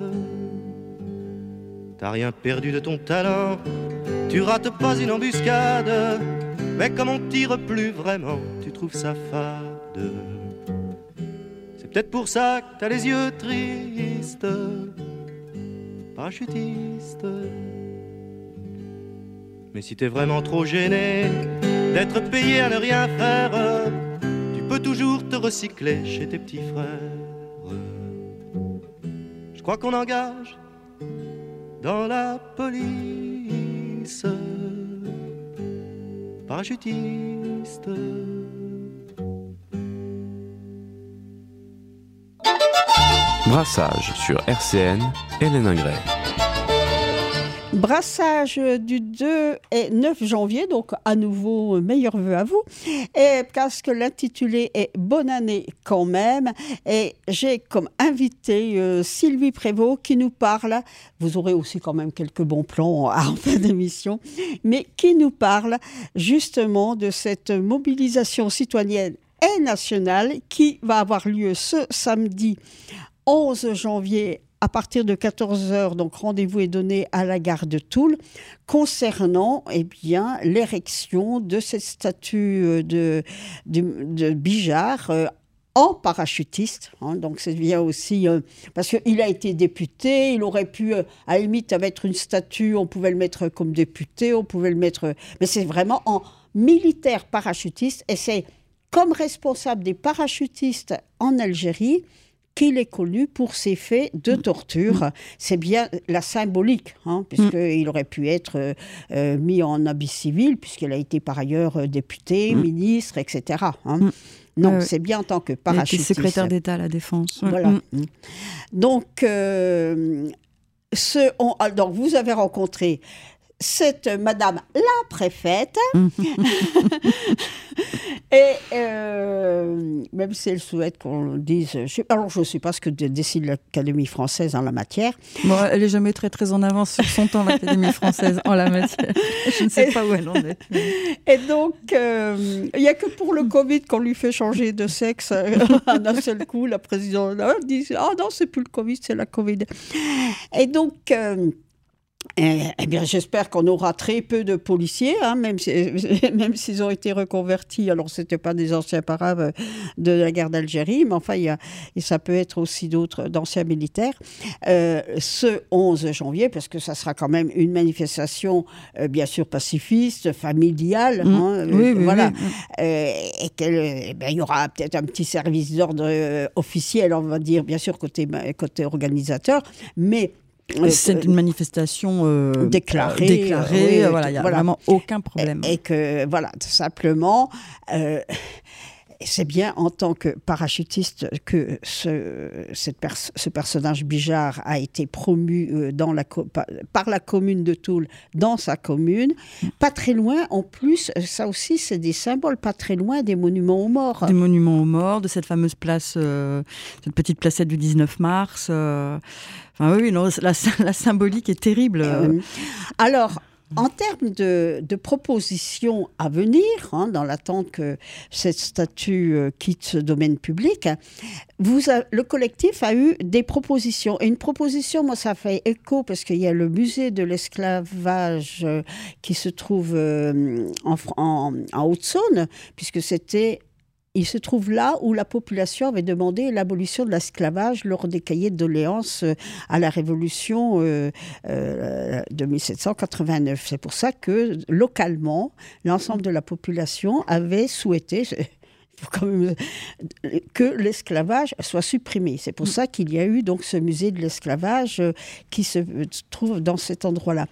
T'as rien perdu de ton talent, tu rates pas une embuscade, mais comme on tire plus vraiment, tu trouves ça fade. C'est peut-être pour ça que t'as les yeux tristes, parachutiste. Mais si t'es vraiment trop gêné d'être payé à ne rien faire, tu peux toujours te recycler chez tes petits frères. Je crois qu'on engage dans la police, parachutiste. Brassage sur R C N, Hélène Ingray. Brassage du deux et neuf janvier, donc à nouveau, meilleurs vœux à vous. Et parce que l'intitulé est Bonne année quand même. Et j'ai comme invité euh, Sylvie Prévost qui nous parle, vous aurez aussi quand même quelques bons plans en fin d'émission, mais qui nous parle justement de cette mobilisation citoyenne et nationale qui va avoir lieu ce samedi onze janvier à partir de quatorze heures, donc rendez-vous est donné à la gare de Toul, concernant eh bien, l'érection de cette statue de, de, de Bijard euh, en parachutiste. Hein, donc c'est bien aussi, euh, parce qu'il a été député, il aurait pu, euh, à la limite, mettre une statue, on pouvait le mettre comme député, on pouvait le mettre... Mais c'est vraiment en militaire parachutiste, et c'est comme responsable des parachutistes en Algérie qu'il est connu pour ses faits de torture. Mmh. C'est bien la symbolique, hein, puisqu'il mmh. aurait pu être euh, mis en habit civil, puisqu'il a été par ailleurs député, mmh. ministre, et cetera. Hein. Mmh. Non, euh, c'est bien en tant que parachutiste. Il était secrétaire d'État à la Défense. Ouais. Voilà. Mmh. Donc, euh, ce, on, donc, vous avez rencontré cette madame la préfète, et euh, même si elle souhaite qu'on dise, je, alors je ne sais pas ce que décide l'Académie française en la matière. Bon, elle n'est jamais très très en avance sur son temps, l'Académie française en la matière. Je ne sais et, pas où elle en est. Et donc, il euh, n'y a que pour le Covid qu'on lui fait changer de sexe d'un seul coup. La présidente elle dit, ah oh non, c'est plus le Covid, c'est la Covid. Et donc... Euh, Eh, eh bien, j'espère qu'on aura très peu de policiers, hein, même, si, même s'ils ont été reconvertis. Alors, ce n'étaient pas des anciens paraves de la guerre d'Algérie, mais enfin, il y a, et ça peut être aussi d'autres, d'anciens militaires. Euh, ce onze janvier, parce que ça sera quand même une manifestation, euh, bien sûr, pacifiste, familiale. Mmh. Hein, oui, euh, oui, voilà. oui. Euh, et qu'il eh y aura peut-être un petit service d'ordre euh, officiel, on va dire, bien sûr, côté, côté organisateur, mais... C'est une manifestation euh, déclarée, déclarée oui, voilà, il n'y a voilà. vraiment aucun problème. Et, et que, voilà, tout simplement, euh, c'est bien en tant que parachutiste que ce, cette pers- ce personnage Bijard a été promu euh, dans la co- par, par la commune de Toul, dans sa commune. Pas très loin, en plus, ça aussi, c'est des symboles, pas très loin des monuments aux morts. Des monuments aux morts, de cette fameuse place, euh, cette petite placette du dix-neuf mars. Euh, enfin, oui, non, la, la symbolique est terrible. Euh, alors... En termes de, de propositions à venir, hein, dans l'attente que cette statue euh, quitte ce domaine public, vous a, le collectif a eu des propositions. Et une proposition, moi, ça fait écho parce qu'il y a le musée de l'esclavage euh, qui se trouve euh, en, en, en Haute-Saône, puisque c'était... Il se trouve là où la population avait demandé l'abolition de l'esclavage lors des cahiers de doléances à la Révolution euh, euh, de mille sept cent quatre-vingt-neuf. C'est pour ça que, localement, l'ensemble de la population avait souhaité quand même, que l'esclavage soit supprimé. C'est pour ça qu'il y a eu donc ce musée de l'esclavage qui se trouve dans cet endroit-là.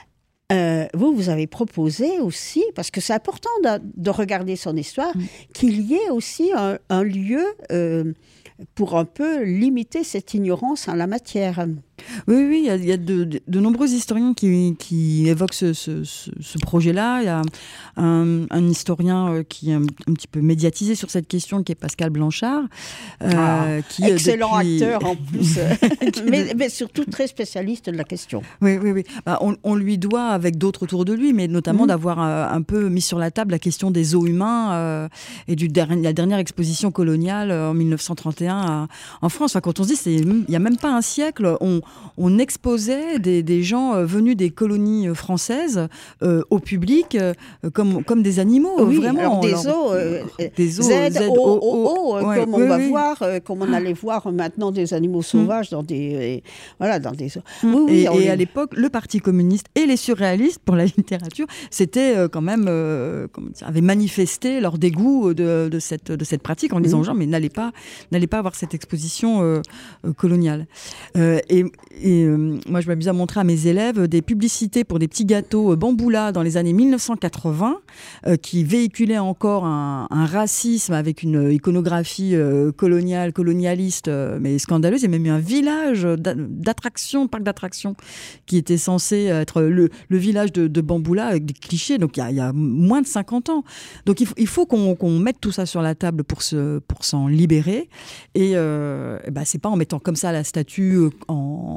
Euh, vous, vous avez proposé aussi, parce que c'est important de, de regarder son histoire, mmh. qu'il y ait aussi un, un lieu euh, pour un peu limiter cette ignorance en la matière. Oui, oui, il y a, il y a de, de, de nombreux historiens qui, qui évoquent ce, ce, ce, ce projet-là. Il y a un, un historien qui est un, un petit peu médiatisé sur cette question, qui est Pascal Blanchard. Euh, ah, qui, excellent depuis... acteur en plus, mais, mais surtout très spécialiste de la question. Oui, oui, oui. Bah, on, on lui doit, avec d'autres autour de lui, mais notamment mmh. d'avoir euh, un peu mis sur la table la question des os humains euh, et de der- la dernière exposition coloniale euh, en dix-neuf cent trente et un à, en France. Enfin, quand on se dit, c'est, il n'y a même pas un siècle, on on exposait des, des gens euh, venus des colonies euh, françaises euh, au public euh, comme, comme des animaux, oui, vraiment. Alors des alors, os, euh, des os, Z, O, O, O, ouais, comme oui, on va oui. voir, euh, comme on allait voir maintenant des animaux sauvages mmh. dans des, euh, voilà, dans des os. Mmh. Oui, oui, et, on... et à l'époque, le Parti communiste et les surréalistes pour la littérature, c'était euh, quand même, euh, comment dire, avaient manifesté leur dégoût de, de, cette, de cette pratique en disant aux gens, mais n'allez pas, n'allez pas avoir cette exposition euh, euh, coloniale. Euh, et et euh, moi, je m'amuse à montrer à mes élèves des publicités pour des petits gâteaux Bamboula dans les années mille neuf cent quatre-vingts euh, qui véhiculaient encore un, un racisme avec une iconographie euh, coloniale, colonialiste, euh, mais scandaleuse. Il y a même eu un village d'attraction, parc d'attractions, qui était censé être le, le village de, de Bamboula avec des clichés. Donc, il y a, il y a moins de cinquante ans. Donc, il faut, il faut qu'on, qu'on mette tout ça sur la table pour, se, pour s'en libérer. Et, euh, et ben, c'est pas en mettant comme ça la statue en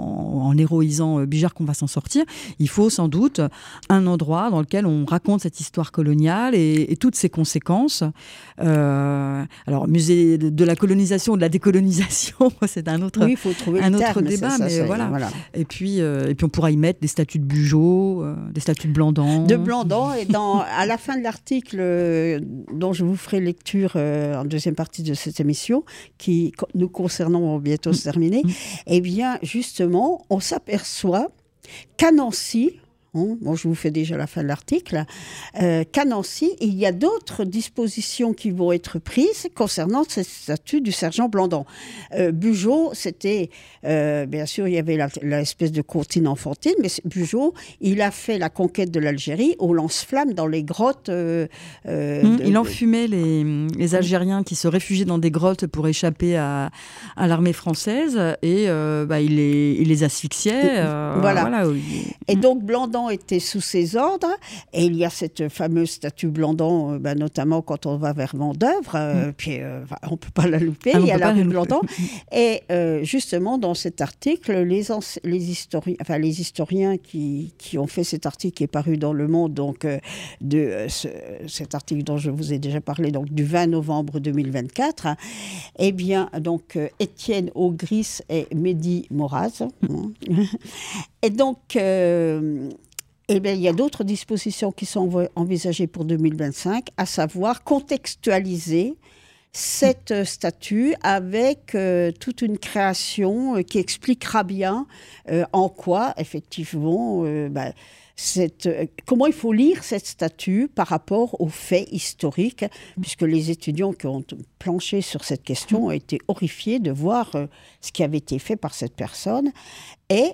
en héroïsant euh, Bijard qu'on va s'en sortir. Il faut sans doute un endroit dans lequel on raconte cette histoire coloniale et, et toutes ses conséquences. Euh, alors, musée de, de la colonisation, de la décolonisation, c'est un autre, oui, il faut trouver un le autre terme, débat, ça, mais ça, voilà. voilà. Et puis, euh, et puis on pourra y mettre des statues de Bugeaud, euh, des statues de Blandan. De Blandan, et dans, à la fin de l'article euh, dont je vous ferai lecture euh, en deuxième partie de cette émission, qui nous concernons bientôt se terminer, mmh. eh bien, justement, on s'aperçoit qu'à Nancy, Hein, bon, je vous fais déjà la fin de l'article, euh, qu'à Nancy, il y a d'autres dispositions qui vont être prises concernant cette statue du sergent Blandan. Euh, Bugeaud, c'était, euh, bien sûr, il y avait la, la espèce de comptine enfantine, mais Bugeaud, il a fait la conquête de l'Algérie au lance-flammes dans les grottes. Euh, euh, mmh, de, il enfumait les, les Algériens qui se réfugiaient dans des grottes pour échapper à, à l'armée française, et euh, bah, il, les, il les asphyxiait. Euh, voilà. voilà. Et donc, Blandan était sous ses ordres, et il y a cette fameuse statue Blandan, euh, bah, notamment quand on va vers Vendeuvre, euh, mmh. puis euh, on ne peut pas la louper, ah, il y a la rue Blandan. Et euh, justement, dans cet article, les, anci- les, historiens, enfin, les historiens qui, qui ont fait cet article qui est paru dans Le Monde, donc euh, de euh, ce, cet article dont je vous ai déjà parlé, donc du vingt novembre deux mille vingt-quatre, hein, eh bien, donc euh, Étienne Augris et Mehdi Moraz. Hein. Et donc, euh, eh bien, il y a d'autres dispositions qui sont envisagées pour deux mille vingt-cinq, à savoir contextualiser cette euh, statue avec euh, toute une création euh, qui expliquera bien euh, en quoi, effectivement, euh, bah, cette, euh, comment il faut lire cette statue par rapport aux faits historiques, puisque les étudiants qui ont planché sur cette question ont été horrifiés de voir euh, ce qui avait été fait par cette personne. Et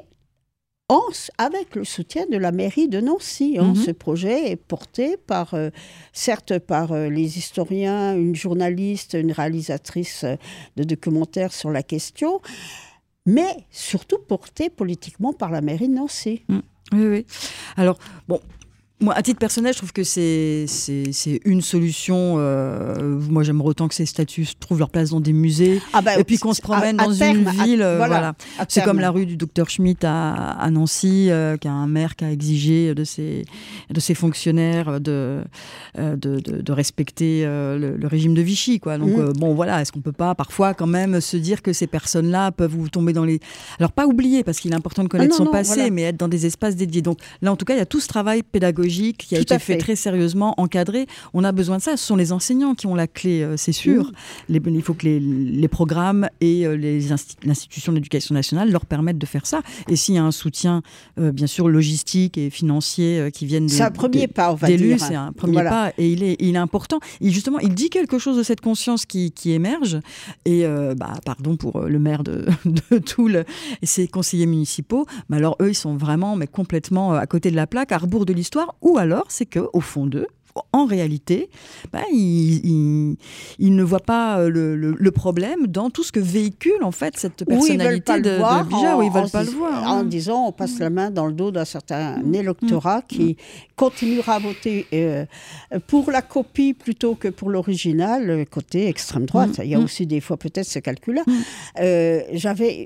avec le soutien de la mairie de Nancy. Hein. Mm-hmm. Ce projet est porté par, euh, certes par euh, les historiens, une journaliste, une réalisatrice euh, de documentaires sur la question, mais surtout porté politiquement par la mairie de Nancy. Mm. Oui, oui. Alors, bon... Moi, à titre personnel, je trouve que c'est, c'est, c'est une solution. Euh, moi, j'aimerais autant que ces statues trouvent leur place dans des musées. Ah bah, et puis qu'on se promène à, à dans terme, une ville. À, voilà. voilà. C'est comme la rue du docteur Schmitt à, à Nancy, euh, qui a un maire qui a exigé de ses, de ses fonctionnaires de, de, de, de respecter euh, le, le régime de Vichy. Quoi. Donc, mmh. euh, bon, voilà, est-ce qu'on ne peut pas parfois quand même se dire que ces personnes-là peuvent vous tomber dans les... Alors, pas oublier, parce qu'il est important de connaître ah non, son non, passé, voilà. mais être dans des espaces dédiés. Donc là, en tout cas, il y a tout ce travail pédagogique qui a Tout été fait. fait très sérieusement, encadré. On a besoin de ça. Ce sont les enseignants qui ont la clé, euh, c'est sûr. Mmh. Les, il faut que les, les programmes et euh, les insti- l'institution d'éducation nationale leur permettent de faire ça. Et s'il y a un soutien, euh, bien sûr, logistique et financier euh, qui viennent de, c'est un premier de, pas, on va d'élus, dire. c'est un premier voilà. pas. Et il est, il est important. Et justement, il dit quelque chose de cette conscience qui, qui émerge. Et, euh, bah, pardon pour le maire de, de Toul et ses conseillers municipaux. Mais alors, eux, ils sont vraiment mais complètement à côté de la plaque, à rebours de l'histoire. Ou alors, c'est qu'au fond d'eux, en réalité, bah, ils, ils, ils ne voient pas le, le, le problème dans tout ce que véhicule en fait cette personnalité de, de Bijard, où ils ne veulent pas le voir. En hein. disant, on passe la main dans le dos d'un certain mmh. électorat mmh. qui continuera à voter euh, pour la copie plutôt que pour l'original, côté extrême droite. Mmh. Il y a mmh. aussi des fois peut-être ce calcul-là. Mmh. Euh, j'avais...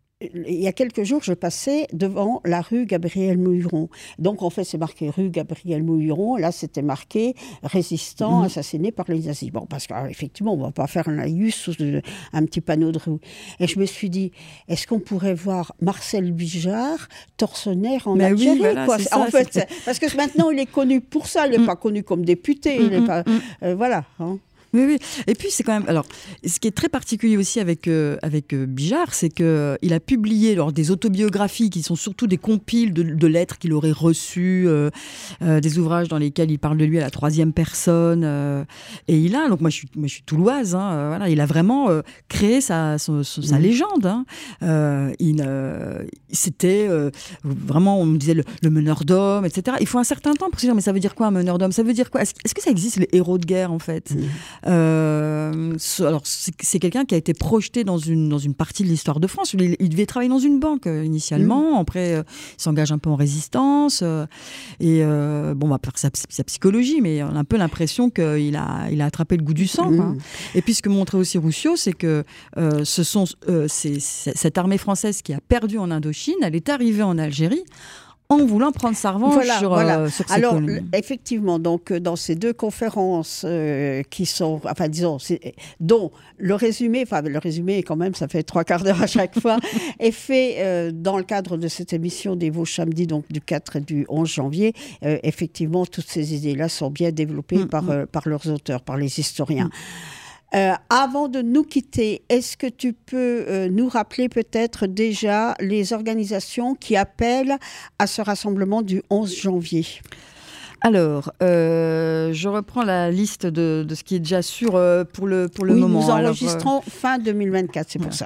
Il y a quelques jours, je passais devant la rue Gabriel-Mouilleron. Donc, en fait, c'est marqué rue Gabriel-Mouilleron. Là, c'était marqué résistant mmh. assassiné par les nazis. Bon, parce qu'effectivement, on ne va pas faire un laïus sous un petit panneau de rue. Et je me suis dit, est-ce qu'on pourrait voir Marcel Bijard, tortionnaire en Mais Algérie oui, voilà, quoi. Ça, en fait, c'est... Parce que maintenant, il est connu pour ça. Il n'est mmh. pas connu comme député. Mmh. Il est pas... Mmh. Euh, voilà. Hein. Oui, oui. Et puis, c'est quand même... Alors, ce qui est très particulier aussi avec, euh, avec euh, Bijard, c'est qu'il euh, a publié alors, des autobiographies qui sont surtout des compiles de, de lettres qu'il aurait reçues, euh, euh, des ouvrages dans lesquels il parle de lui à la troisième personne. Euh, et il a... Donc, moi, je suis, moi, je suis touloise. Hein, euh, voilà, il a vraiment euh, créé sa, sa, sa, sa légende. Hein. Euh, il, euh, c'était euh, vraiment... On me disait le, le meneur d'hommes, et cetera. Il faut un certain temps pour se dire, mais ça veut dire quoi, un meneur d'hommes ? Ça veut dire quoi ? Est-ce, est-ce que ça existe, les héros de guerre, en fait ? mmh. Euh, alors, c'est, c'est quelqu'un qui a été projeté dans une, dans une partie de l'histoire de France. Il, il devait travailler dans une banque euh, initialement. Mmh. Après, euh, il s'engage un peu en résistance. Euh, et euh, bon, on va faire sa, sa psychologie, mais on a un peu l'impression qu'il a, il a attrapé le goût du sang. Mmh. Hein. Et puis, ce que montrait aussi Roussio, c'est que euh, ce sont, euh, c'est, c'est, cette armée française qui a perdu en Indochine, elle est arrivée en Algérie en voulant prendre sa revanche voilà, sur, voilà. Euh, sur ces Alors, colonies. Effectivement, donc, dans ces deux conférences euh, qui sont, enfin, disons, c'est, dont le résumé, enfin, le résumé, quand même, ça fait trois quarts d'heure à chaque fois, est fait euh, dans le cadre de cette émission des Vosges samedi, donc du quatre et du onze janvier. Euh, effectivement, toutes ces idées-là sont bien développées mmh, par, mmh. Euh, par leurs auteurs, par les historiens. Mmh. Euh, avant de nous quitter, est-ce que tu peux euh, nous rappeler peut-être déjà les organisations qui appellent à ce rassemblement du onze janvier ? Alors, euh, je reprends la liste de, de ce qui est déjà sûr euh, pour le, pour le oui, moment. Nous enregistrons Alors, euh, fin deux mille vingt-quatre, c'est pour ouais. ça.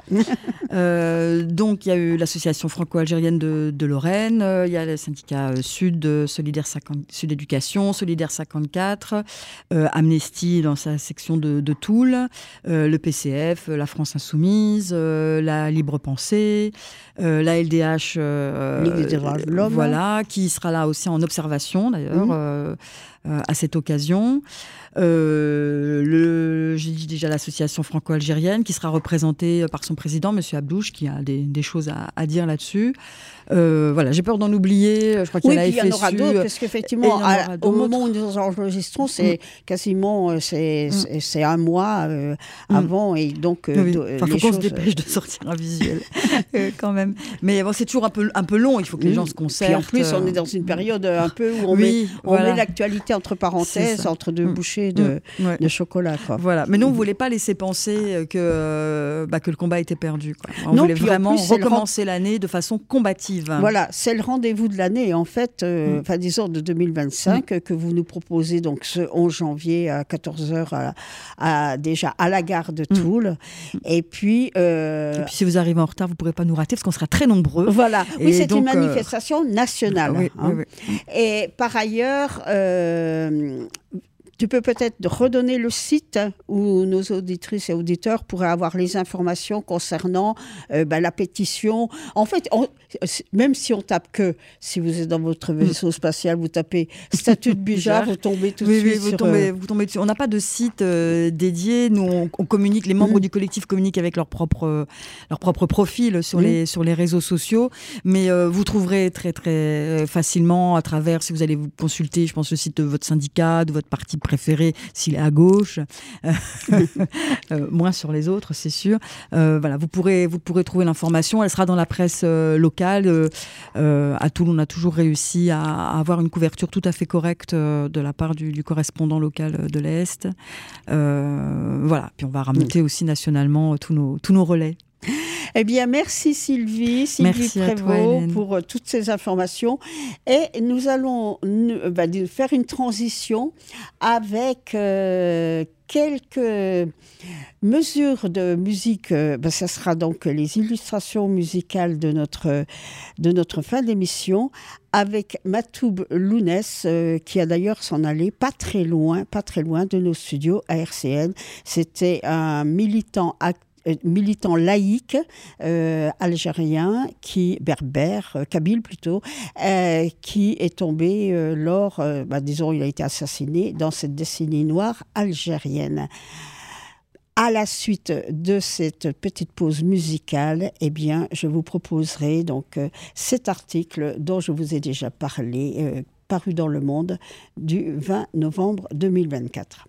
euh, donc, il y a eu l'association franco-algérienne de, de Lorraine, euh, il y a le syndicat euh, Sud, euh, Solidaire cinquante, Sud Éducation, Solidaire cinquante-quatre, euh, Amnesty dans sa section de, de Toul, euh, le P C F, la France Insoumise, euh, la Libre Pensée, euh, la L D H, euh, Ligue des droits de l'homme. Voilà, qui sera là aussi en observation d'ailleurs. Mmh. Euh, Euh, euh, à cette occasion. Euh, le, j'ai dit déjà l'association franco-algérienne qui sera représentée par son président, M. Abdouche, qui a des, des choses à, à dire là-dessus. Euh, voilà, j'ai peur d'en oublier. Je crois qu'il oui, y a la F S U. Oui, il y en aura d'autres, parce qu'effectivement, à, au moment où nous enregistrons, c'est mmh. quasiment c'est, mmh. c'est, c'est un mois euh, mmh. avant. Et donc, euh, oui. do, enfin, il faut qu'on choses... se dépêche de sortir un visuel, euh, quand même. Mais bon, c'est toujours un peu, un peu long, il faut que les mmh. gens se concertent. Puis en plus, on est dans une période un peu où on, oui, met, on voilà. met l'actualité entre parenthèses, entre deux mmh. bouchées de, mmh. ouais. de chocolat. Quoi. Voilà. Mais nous, on ne voulait pas laisser penser que, euh, bah, que le combat était perdu. Quoi. On non, voulait vraiment plus, recommencer rend... l'année de façon combative. Voilà, c'est le rendez-vous de l'année, en fait, euh, mmh. disons de deux mille vingt-cinq, mmh. que vous nous proposez donc ce onze janvier à quatorze heures, à, à, déjà à la gare de Toul. Mmh. Et, puis, euh... Et puis, si vous arrivez en retard, vous ne pourrez pas nous rater, parce qu'on sera très nombreux. Voilà, et oui, c'est donc, une manifestation euh... nationale. Oui, hein. oui, oui. Et par ailleurs... Euh... Tu peux peut-être redonner le site où nos auditrices et auditeurs pourraient avoir les informations concernant euh, ben, la pétition. En fait, on, même si on tape que, si vous êtes dans votre vaisseau spatial, vous tapez statut de Bugeat, vous tombez tout de oui, suite oui, vous sur... Tombez, vous tombez dessus. On n'a pas de site euh, dédié. Nous, on, on communique, les membres mmh. du collectif communiquent avec leur propre, euh, leur propre profil sur, mmh. les, sur les réseaux sociaux. Mais euh, vous trouverez très, très facilement à travers, si vous allez vous consulter, je pense, le site de votre syndicat, de votre parti préféré, s'il est à gauche, euh, moins sur les autres, c'est sûr. Euh, voilà, vous pourrez, vous pourrez trouver l'information. Elle sera dans la presse euh, locale. Euh, euh, à Toul, on a toujours réussi à, à avoir une couverture tout à fait correcte euh, de la part du, du correspondant local de l'Est. Euh, voilà, puis on va ramener aussi nationalement tous nos, tous nos relais. Eh bien, merci Sylvie, Sylvie merci Prévost, pour euh, toutes ces informations. Et nous allons nous, bah, faire une transition avec euh, quelques mesures de musique. Euh, bah, ça sera donc les illustrations musicales de notre, de notre fin d'émission avec Matoub Lounès, euh, qui a d'ailleurs s'en allé pas très loin, pas très loin de nos studios à R C N. C'était un militant actif, militant laïque euh, algérien, qui, berbère, euh, kabyle plutôt, euh, qui est tombé euh, lors, euh, bah, disons, il a été assassiné dans cette décennie noire algérienne. À la suite de cette petite pause musicale, eh bien, je vous proposerai donc euh, cet article dont je vous ai déjà parlé, euh, paru dans Le Monde, du vingt novembre deux mille vingt-quatre.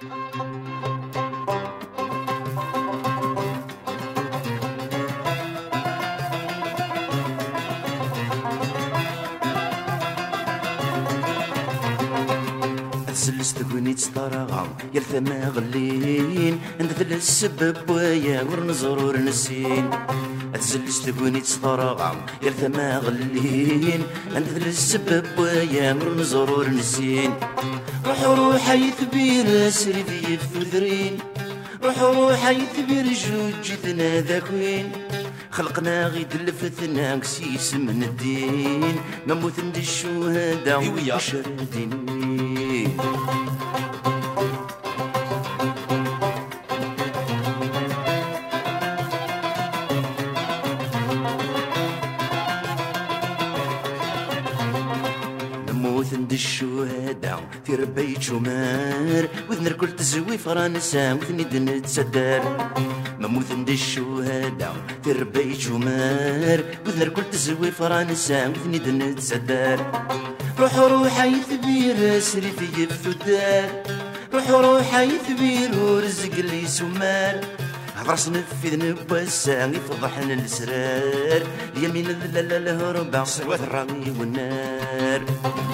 سلست كوني تسترغى يرثى ما غلين انت ثلاث السبب ويا ورنزرور نسين سلست كوني تسترغى يرثى ما غلين انت ثلاث السبب ويا ورنزرور نسين روح روح يثبير اسري في الثرين روح روح يثبير جوج جثنا ذاكوين خلقنا غيد لفتنا قسيس من الدين ما موت ند الشهداء وشردين موت ند الشهداء في ربيت شمار وذن ركل تزوي فرنسا وذني دنت سدار مموت ند الشهداء في ربيت شمار وذن ركل تزوي فرنسا وذني دنت سدار روحوا روحا يثبير سري في يبثو الدار روحوا روحا يثبير ورزق اللي سمار هضر سنفذ نبسا يفضحن السرار اليمين الذلال الهربا سوات الرمي والنار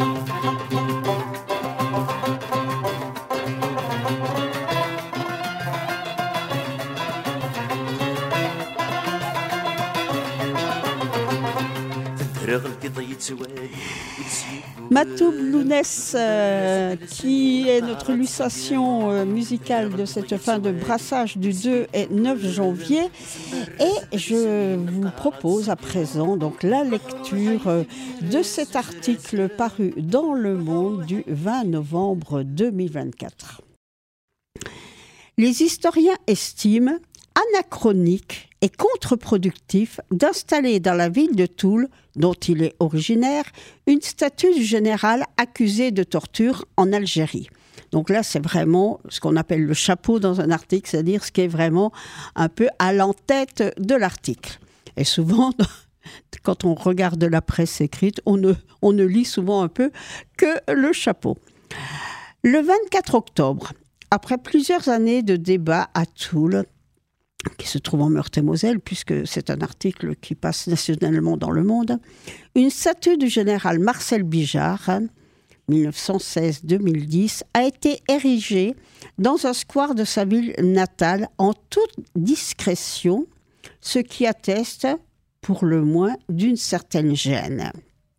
Matoub Lounès, euh, qui est notre illustration euh, musicale de cette fin de brassage du deux et neuf janvier. Et je vous propose à présent donc la lecture euh, de cet article paru dans Le Monde du vingt novembre deux mille vingt-quatre. Les historiens estiment anachronique et contre-productif d'installer dans la ville de Toul, dont il est originaire, une statue du général accusé de torture en Algérie. Donc là, c'est vraiment ce qu'on appelle le chapeau dans un article, c'est-à-dire ce qui est vraiment un peu à l'entête de l'article. Et souvent, quand on regarde la presse écrite, on ne, on ne lit souvent un peu que le chapeau. Le vingt-quatre octobre, après plusieurs années de débats à Toul, qui se trouve en Meurthe-et-Moselle, puisque c'est un article qui passe nationalement dans Le Monde, une statue du général Marcel Bijard, mille neuf cent seize à deux mille dix, a été érigée dans un square de sa ville natale en toute discrétion, ce qui atteste, pour le moins, d'une certaine gêne.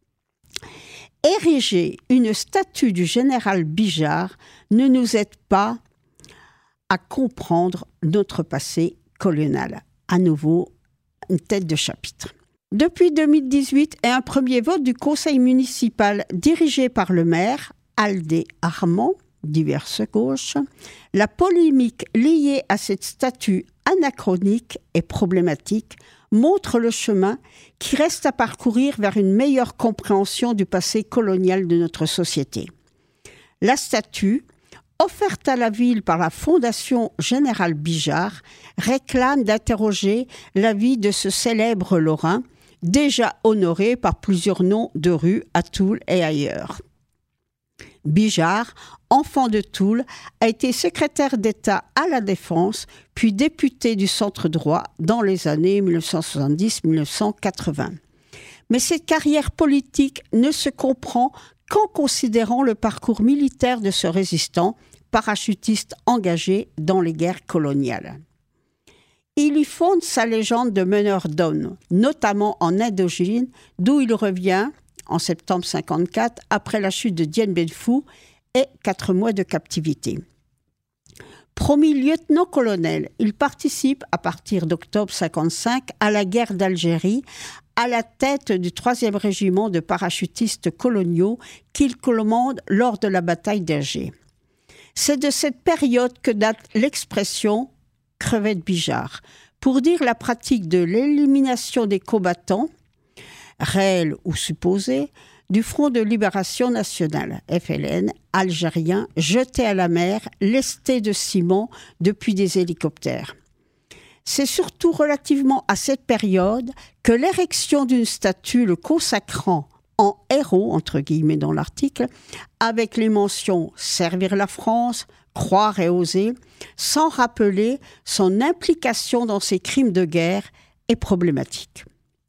Ériger une statue du général Bijard ne nous aide pas à comprendre notre passé colonial. À nouveau, une tête de chapitre. Depuis deux mille dix-huit et un premier vote du conseil municipal dirigé par le maire, Aldé Armand, diverses gauches, la polémique liée à cette statue anachronique et problématique montre le chemin qui reste à parcourir vers une meilleure compréhension du passé colonial de notre société. La statue, offerte à la ville par la Fondation Général Bijard, réclame d'interroger la vie de ce célèbre Lorrain, déjà honoré par plusieurs noms de rues à Toul et ailleurs. Bijard, enfant de Toul, a été secrétaire d'État à la Défense, puis député du centre droit dans les années mille neuf cent soixante-dix à mille neuf cent quatre-vingts. Mais cette carrière politique ne se comprend qu'en considérant le parcours militaire de ce résistant, parachutiste engagé dans les guerres coloniales. Il y fonde sa légende de meneur d'hommes, notamment en Indochine, d'où il revient en septembre cinquante-quatre, après la chute de Dien Bien Phu et quatre mois de captivité. Promis lieutenant-colonel, il participe à partir d'octobre cinquante-cinq à la guerre d'Algérie, à la tête du troisième régiment de parachutistes coloniaux qu'il commande lors de la bataille d'Alger. C'est de cette période que date l'expression « crevette Bijard » pour dire la pratique de l'élimination des combattants, réels ou supposés, du Front de Libération Nationale, F L N, algérien, jetés à la mer, lestés de ciment depuis des hélicoptères. C'est surtout relativement à cette période que l'érection d'une statue le consacrant en héros, entre guillemets dans l'article, avec les mentions « servir la France », « croire et oser », sans rappeler son implication dans ces crimes de guerre, est problématique.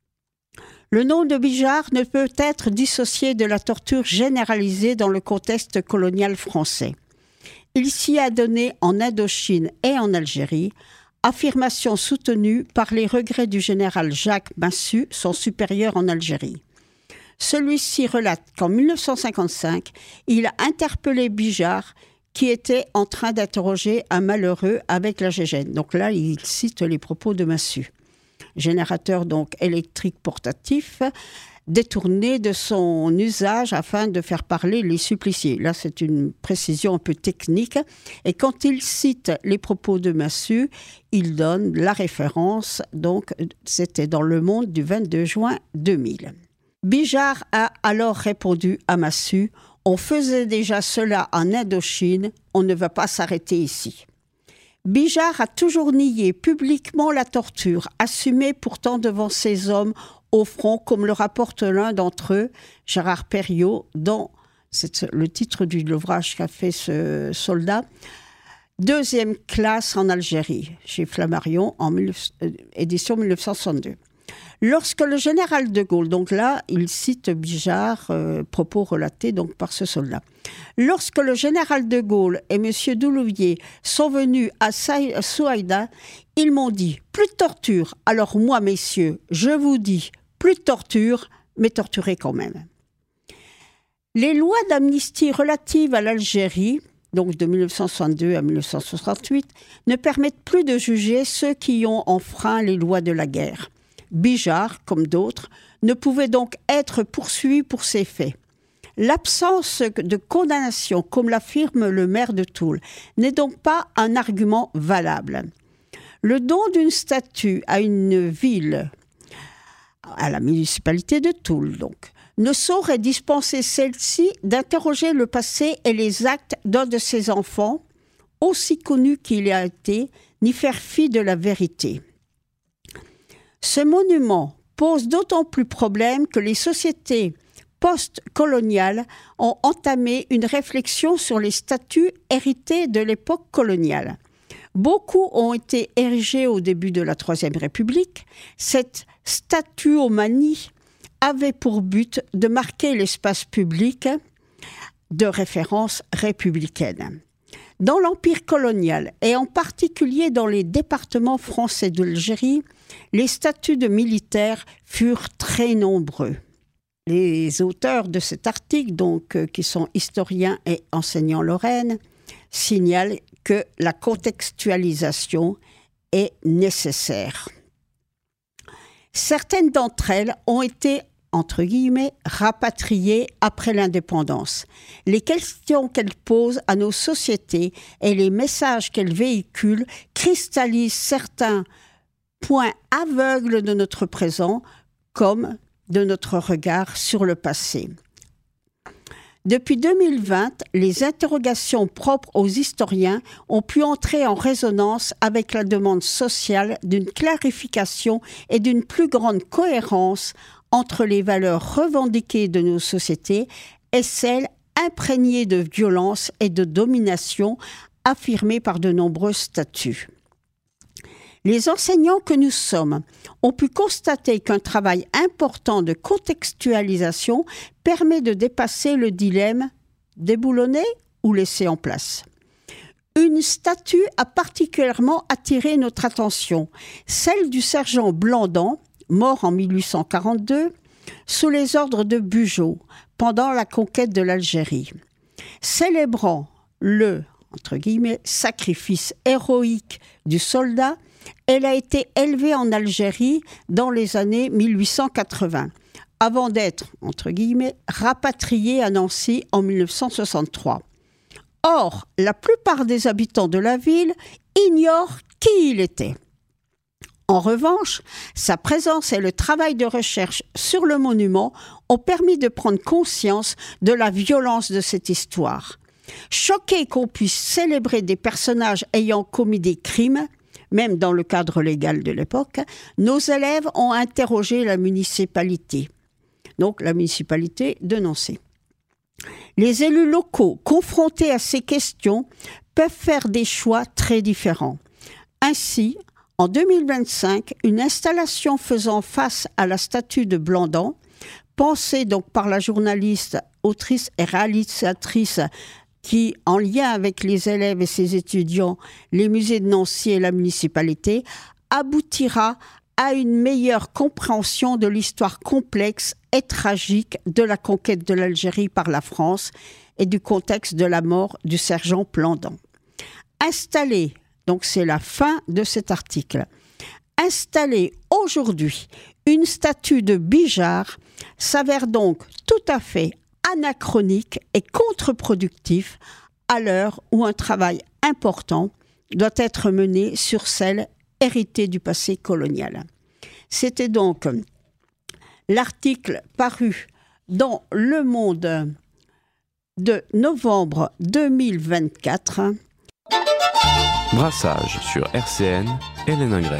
Le nom de Bijard ne peut être dissocié de la torture généralisée dans le contexte colonial français. Il s'y a donné en Indochine et en Algérie, affirmation soutenue par les regrets du général Jacques Massu, son supérieur en Algérie. Celui-ci relate qu'en mille neuf cent cinquante-cinq, il a interpellé Bijard qui était en train d'interroger un malheureux avec la gégène. Donc là, il cite les propos de Massu. Générateur donc électrique portatif, détourné de son usage afin de faire parler les suppliciés. Là, c'est une précision un peu technique. Et quand il cite les propos de Massu, il donne la référence. Donc, c'était dans Le Monde du vingt-deux juin deux mille. Bijard a alors répondu à Massu « On faisait déjà cela en Indochine, on ne va pas s'arrêter ici ». Bijard a toujours nié publiquement la torture, assumée pourtant devant ses hommes au front, comme le rapporte l'un d'entre eux, Gérard Perriot, dans c'est le titre de l'ouvrage qu'a fait ce soldat, Deuxième classe en Algérie, chez Flammarion, en édition mille neuf cent soixante-deux. Lorsque le général de Gaulle, donc là, il cite Bijard, euh, propos relatés donc par ce soldat. Lorsque le général de Gaulle et M. Doulouvier sont venus à Souaïda, ils m'ont dit « Plus de torture ». Alors moi, messieurs, je vous dis « Plus de torture, mais torturez quand même ». Les lois d'amnistie relatives à l'Algérie, donc de mille neuf cent soixante-deux à mille neuf cent soixante-huit, ne permettent plus de juger ceux qui ont enfreint les lois de la guerre. Bijard, comme d'autres, ne pouvait donc être poursuivi pour ces faits. L'absence de condamnation, comme l'affirme le maire de Toul, n'est donc pas un argument valable. Le don d'une statue à une ville, à la municipalité de Toul donc, ne saurait dispenser celle-ci d'interroger le passé et les actes d'un de ses enfants, aussi connu qu'il a été, ni faire fi de la vérité. Ce monument pose d'autant plus problème que les sociétés post-coloniales ont entamé une réflexion sur les statues héritées de l'époque coloniale. Beaucoup ont été érigés au début de la Troisième République. Cette statuomanie avait pour but de marquer l'espace public de référence républicaine. Dans l'Empire colonial, et en particulier dans les départements français d'Algérie, les statuts de militaires furent très nombreux. Les auteurs de cet article, donc, euh, qui sont historiens et enseignants lorraines, signalent que la contextualisation est nécessaire. Certaines d'entre elles ont été, entre guillemets, rapatriées après l'indépendance. Les questions qu'elles posent à nos sociétés et les messages qu'elles véhiculent cristallisent certains points aveugles de notre présent comme de notre regard sur le passé. Depuis deux mille vingt, les interrogations propres aux historiens ont pu entrer en résonance avec la demande sociale d'une clarification et d'une plus grande cohérence entre les valeurs revendiquées de nos sociétés et celles imprégnées de violence et de domination affirmées par de nombreux statuts. Les enseignants que nous sommes ont pu constater qu'un travail important de contextualisation permet de dépasser le dilemme déboulonner ou laisser en place. Une statue a particulièrement attiré notre attention, celle du sergent Blandan, mort en mille huit cent quarante-deux, sous les ordres de Bugeaud, pendant la conquête de l'Algérie. Célébrant le, entre guillemets, sacrifice héroïque du soldat, elle a été élevée en Algérie dans les années mille huit cent quatre-vingts, avant d'être, entre guillemets, rapatriée à Nancy en mille neuf cent soixante-trois. Or, la plupart des habitants de la ville ignorent qui il était. En revanche, sa présence et le travail de recherche sur le monument ont permis de prendre conscience de la violence de cette histoire. Choqués qu'on puisse célébrer des personnages ayant commis des crimes, même dans le cadre légal de l'époque, nos élèves ont interrogé la municipalité, donc la municipalité de Nancy. Les élus locaux confrontés à ces questions peuvent faire des choix très différents. Ainsi, en deux mille vingt-cinq, une installation faisant face à la statue de Blandan, pensée donc par la journaliste, autrice et réalisatrice qui, en lien avec les élèves et ses étudiants, les musées de Nancy et la municipalité, aboutira à une meilleure compréhension de l'histoire complexe et tragique de la conquête de l'Algérie par la France et du contexte de la mort du sergent Blandan. Installer, donc c'est la fin de cet article, installer aujourd'hui une statue de Bijard s'avère donc tout à fait anachronique et contre-productif à l'heure où un travail important doit être mené sur celle héritée du passé colonial. C'était donc l'article paru dans Le Monde de novembre deux mille vingt-quatre. Brassage sur R C N, Hélène Ingray.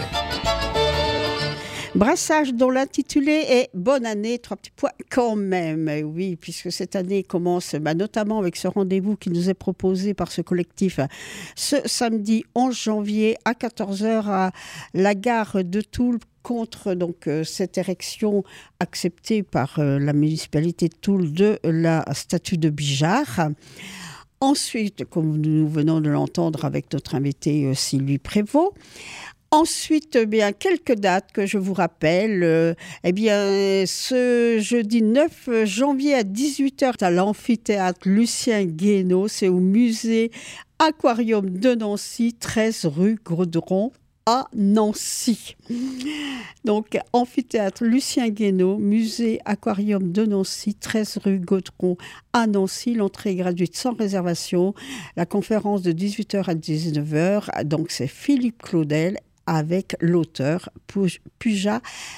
Brassage dont l'intitulé est « Bonne année, trois petits points quand même ». Oui, puisque cette année commence bah, notamment avec ce rendez-vous qui nous est proposé par ce collectif ce samedi onze janvier à quatorze heures à la gare de Toul contre donc, euh, cette érection acceptée par euh, la municipalité de Toul de la statue de Bijard. Ensuite, comme nous venons de l'entendre avec notre invité euh, Sylvie Prévost, ensuite, eh bien, quelques dates que je vous rappelle. Euh, eh bien, ce jeudi neuf janvier à dix-huit heures à l'amphithéâtre Lucien Guénaud, c'est au musée Aquarium de Nancy, treize rue Gaudron à Nancy. Donc, amphithéâtre Lucien Guénaud, musée Aquarium de Nancy, treize rue Gaudron à Nancy. L'entrée est gratuite sans réservation. La conférence de dix-huit heures à dix-neuf heures. Donc, c'est Philippe Claudel avec l'auteur Puja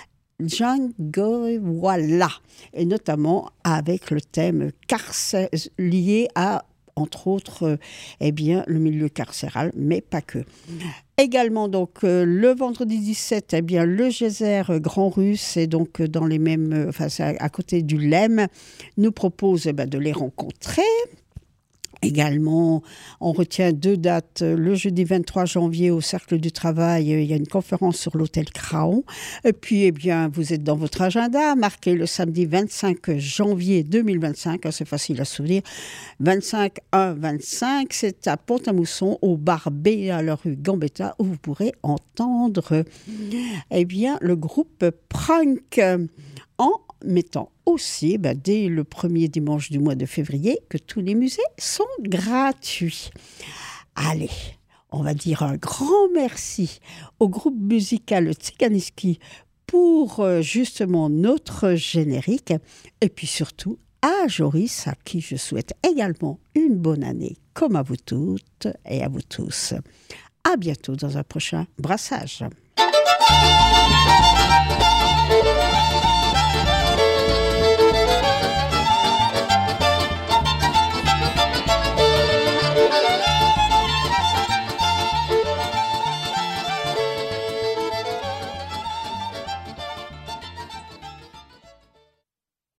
Djangoiwala, et notamment avec le thème carcé- lié à, entre autres, euh, eh bien, le milieu carcéral, mais pas que. Également, donc, euh, le vendredi dix-sept, eh bien, le Geyser Grand Russe, et donc euh, dans les mêmes, euh, enfin, c'est à, à côté du Lem, nous propose eh ben, de les rencontrer. Également, on retient deux dates. Le jeudi vingt-trois janvier, au Cercle du Travail, il y a une conférence sur l'hôtel Craon. Et puis, eh bien, vous êtes dans votre agenda, marqué le samedi vingt-cinq janvier deux mille vingt-cinq, c'est facile à se souvenir, vingt-cinq un vingt-cinq, c'est à Pont-à-Mousson, au bar B, à la rue Gambetta, où vous pourrez entendre eh bien, le groupe Prank, en mettant aussi, bah, dès le premier dimanche du mois de février, que tous les musées sont gratuits. Allez, on va dire un grand merci au groupe musical Tsiganiski pour euh, justement notre générique, et puis surtout à Joris, à qui je souhaite également une bonne année, comme à vous toutes et à vous tous. À bientôt dans un prochain brassage.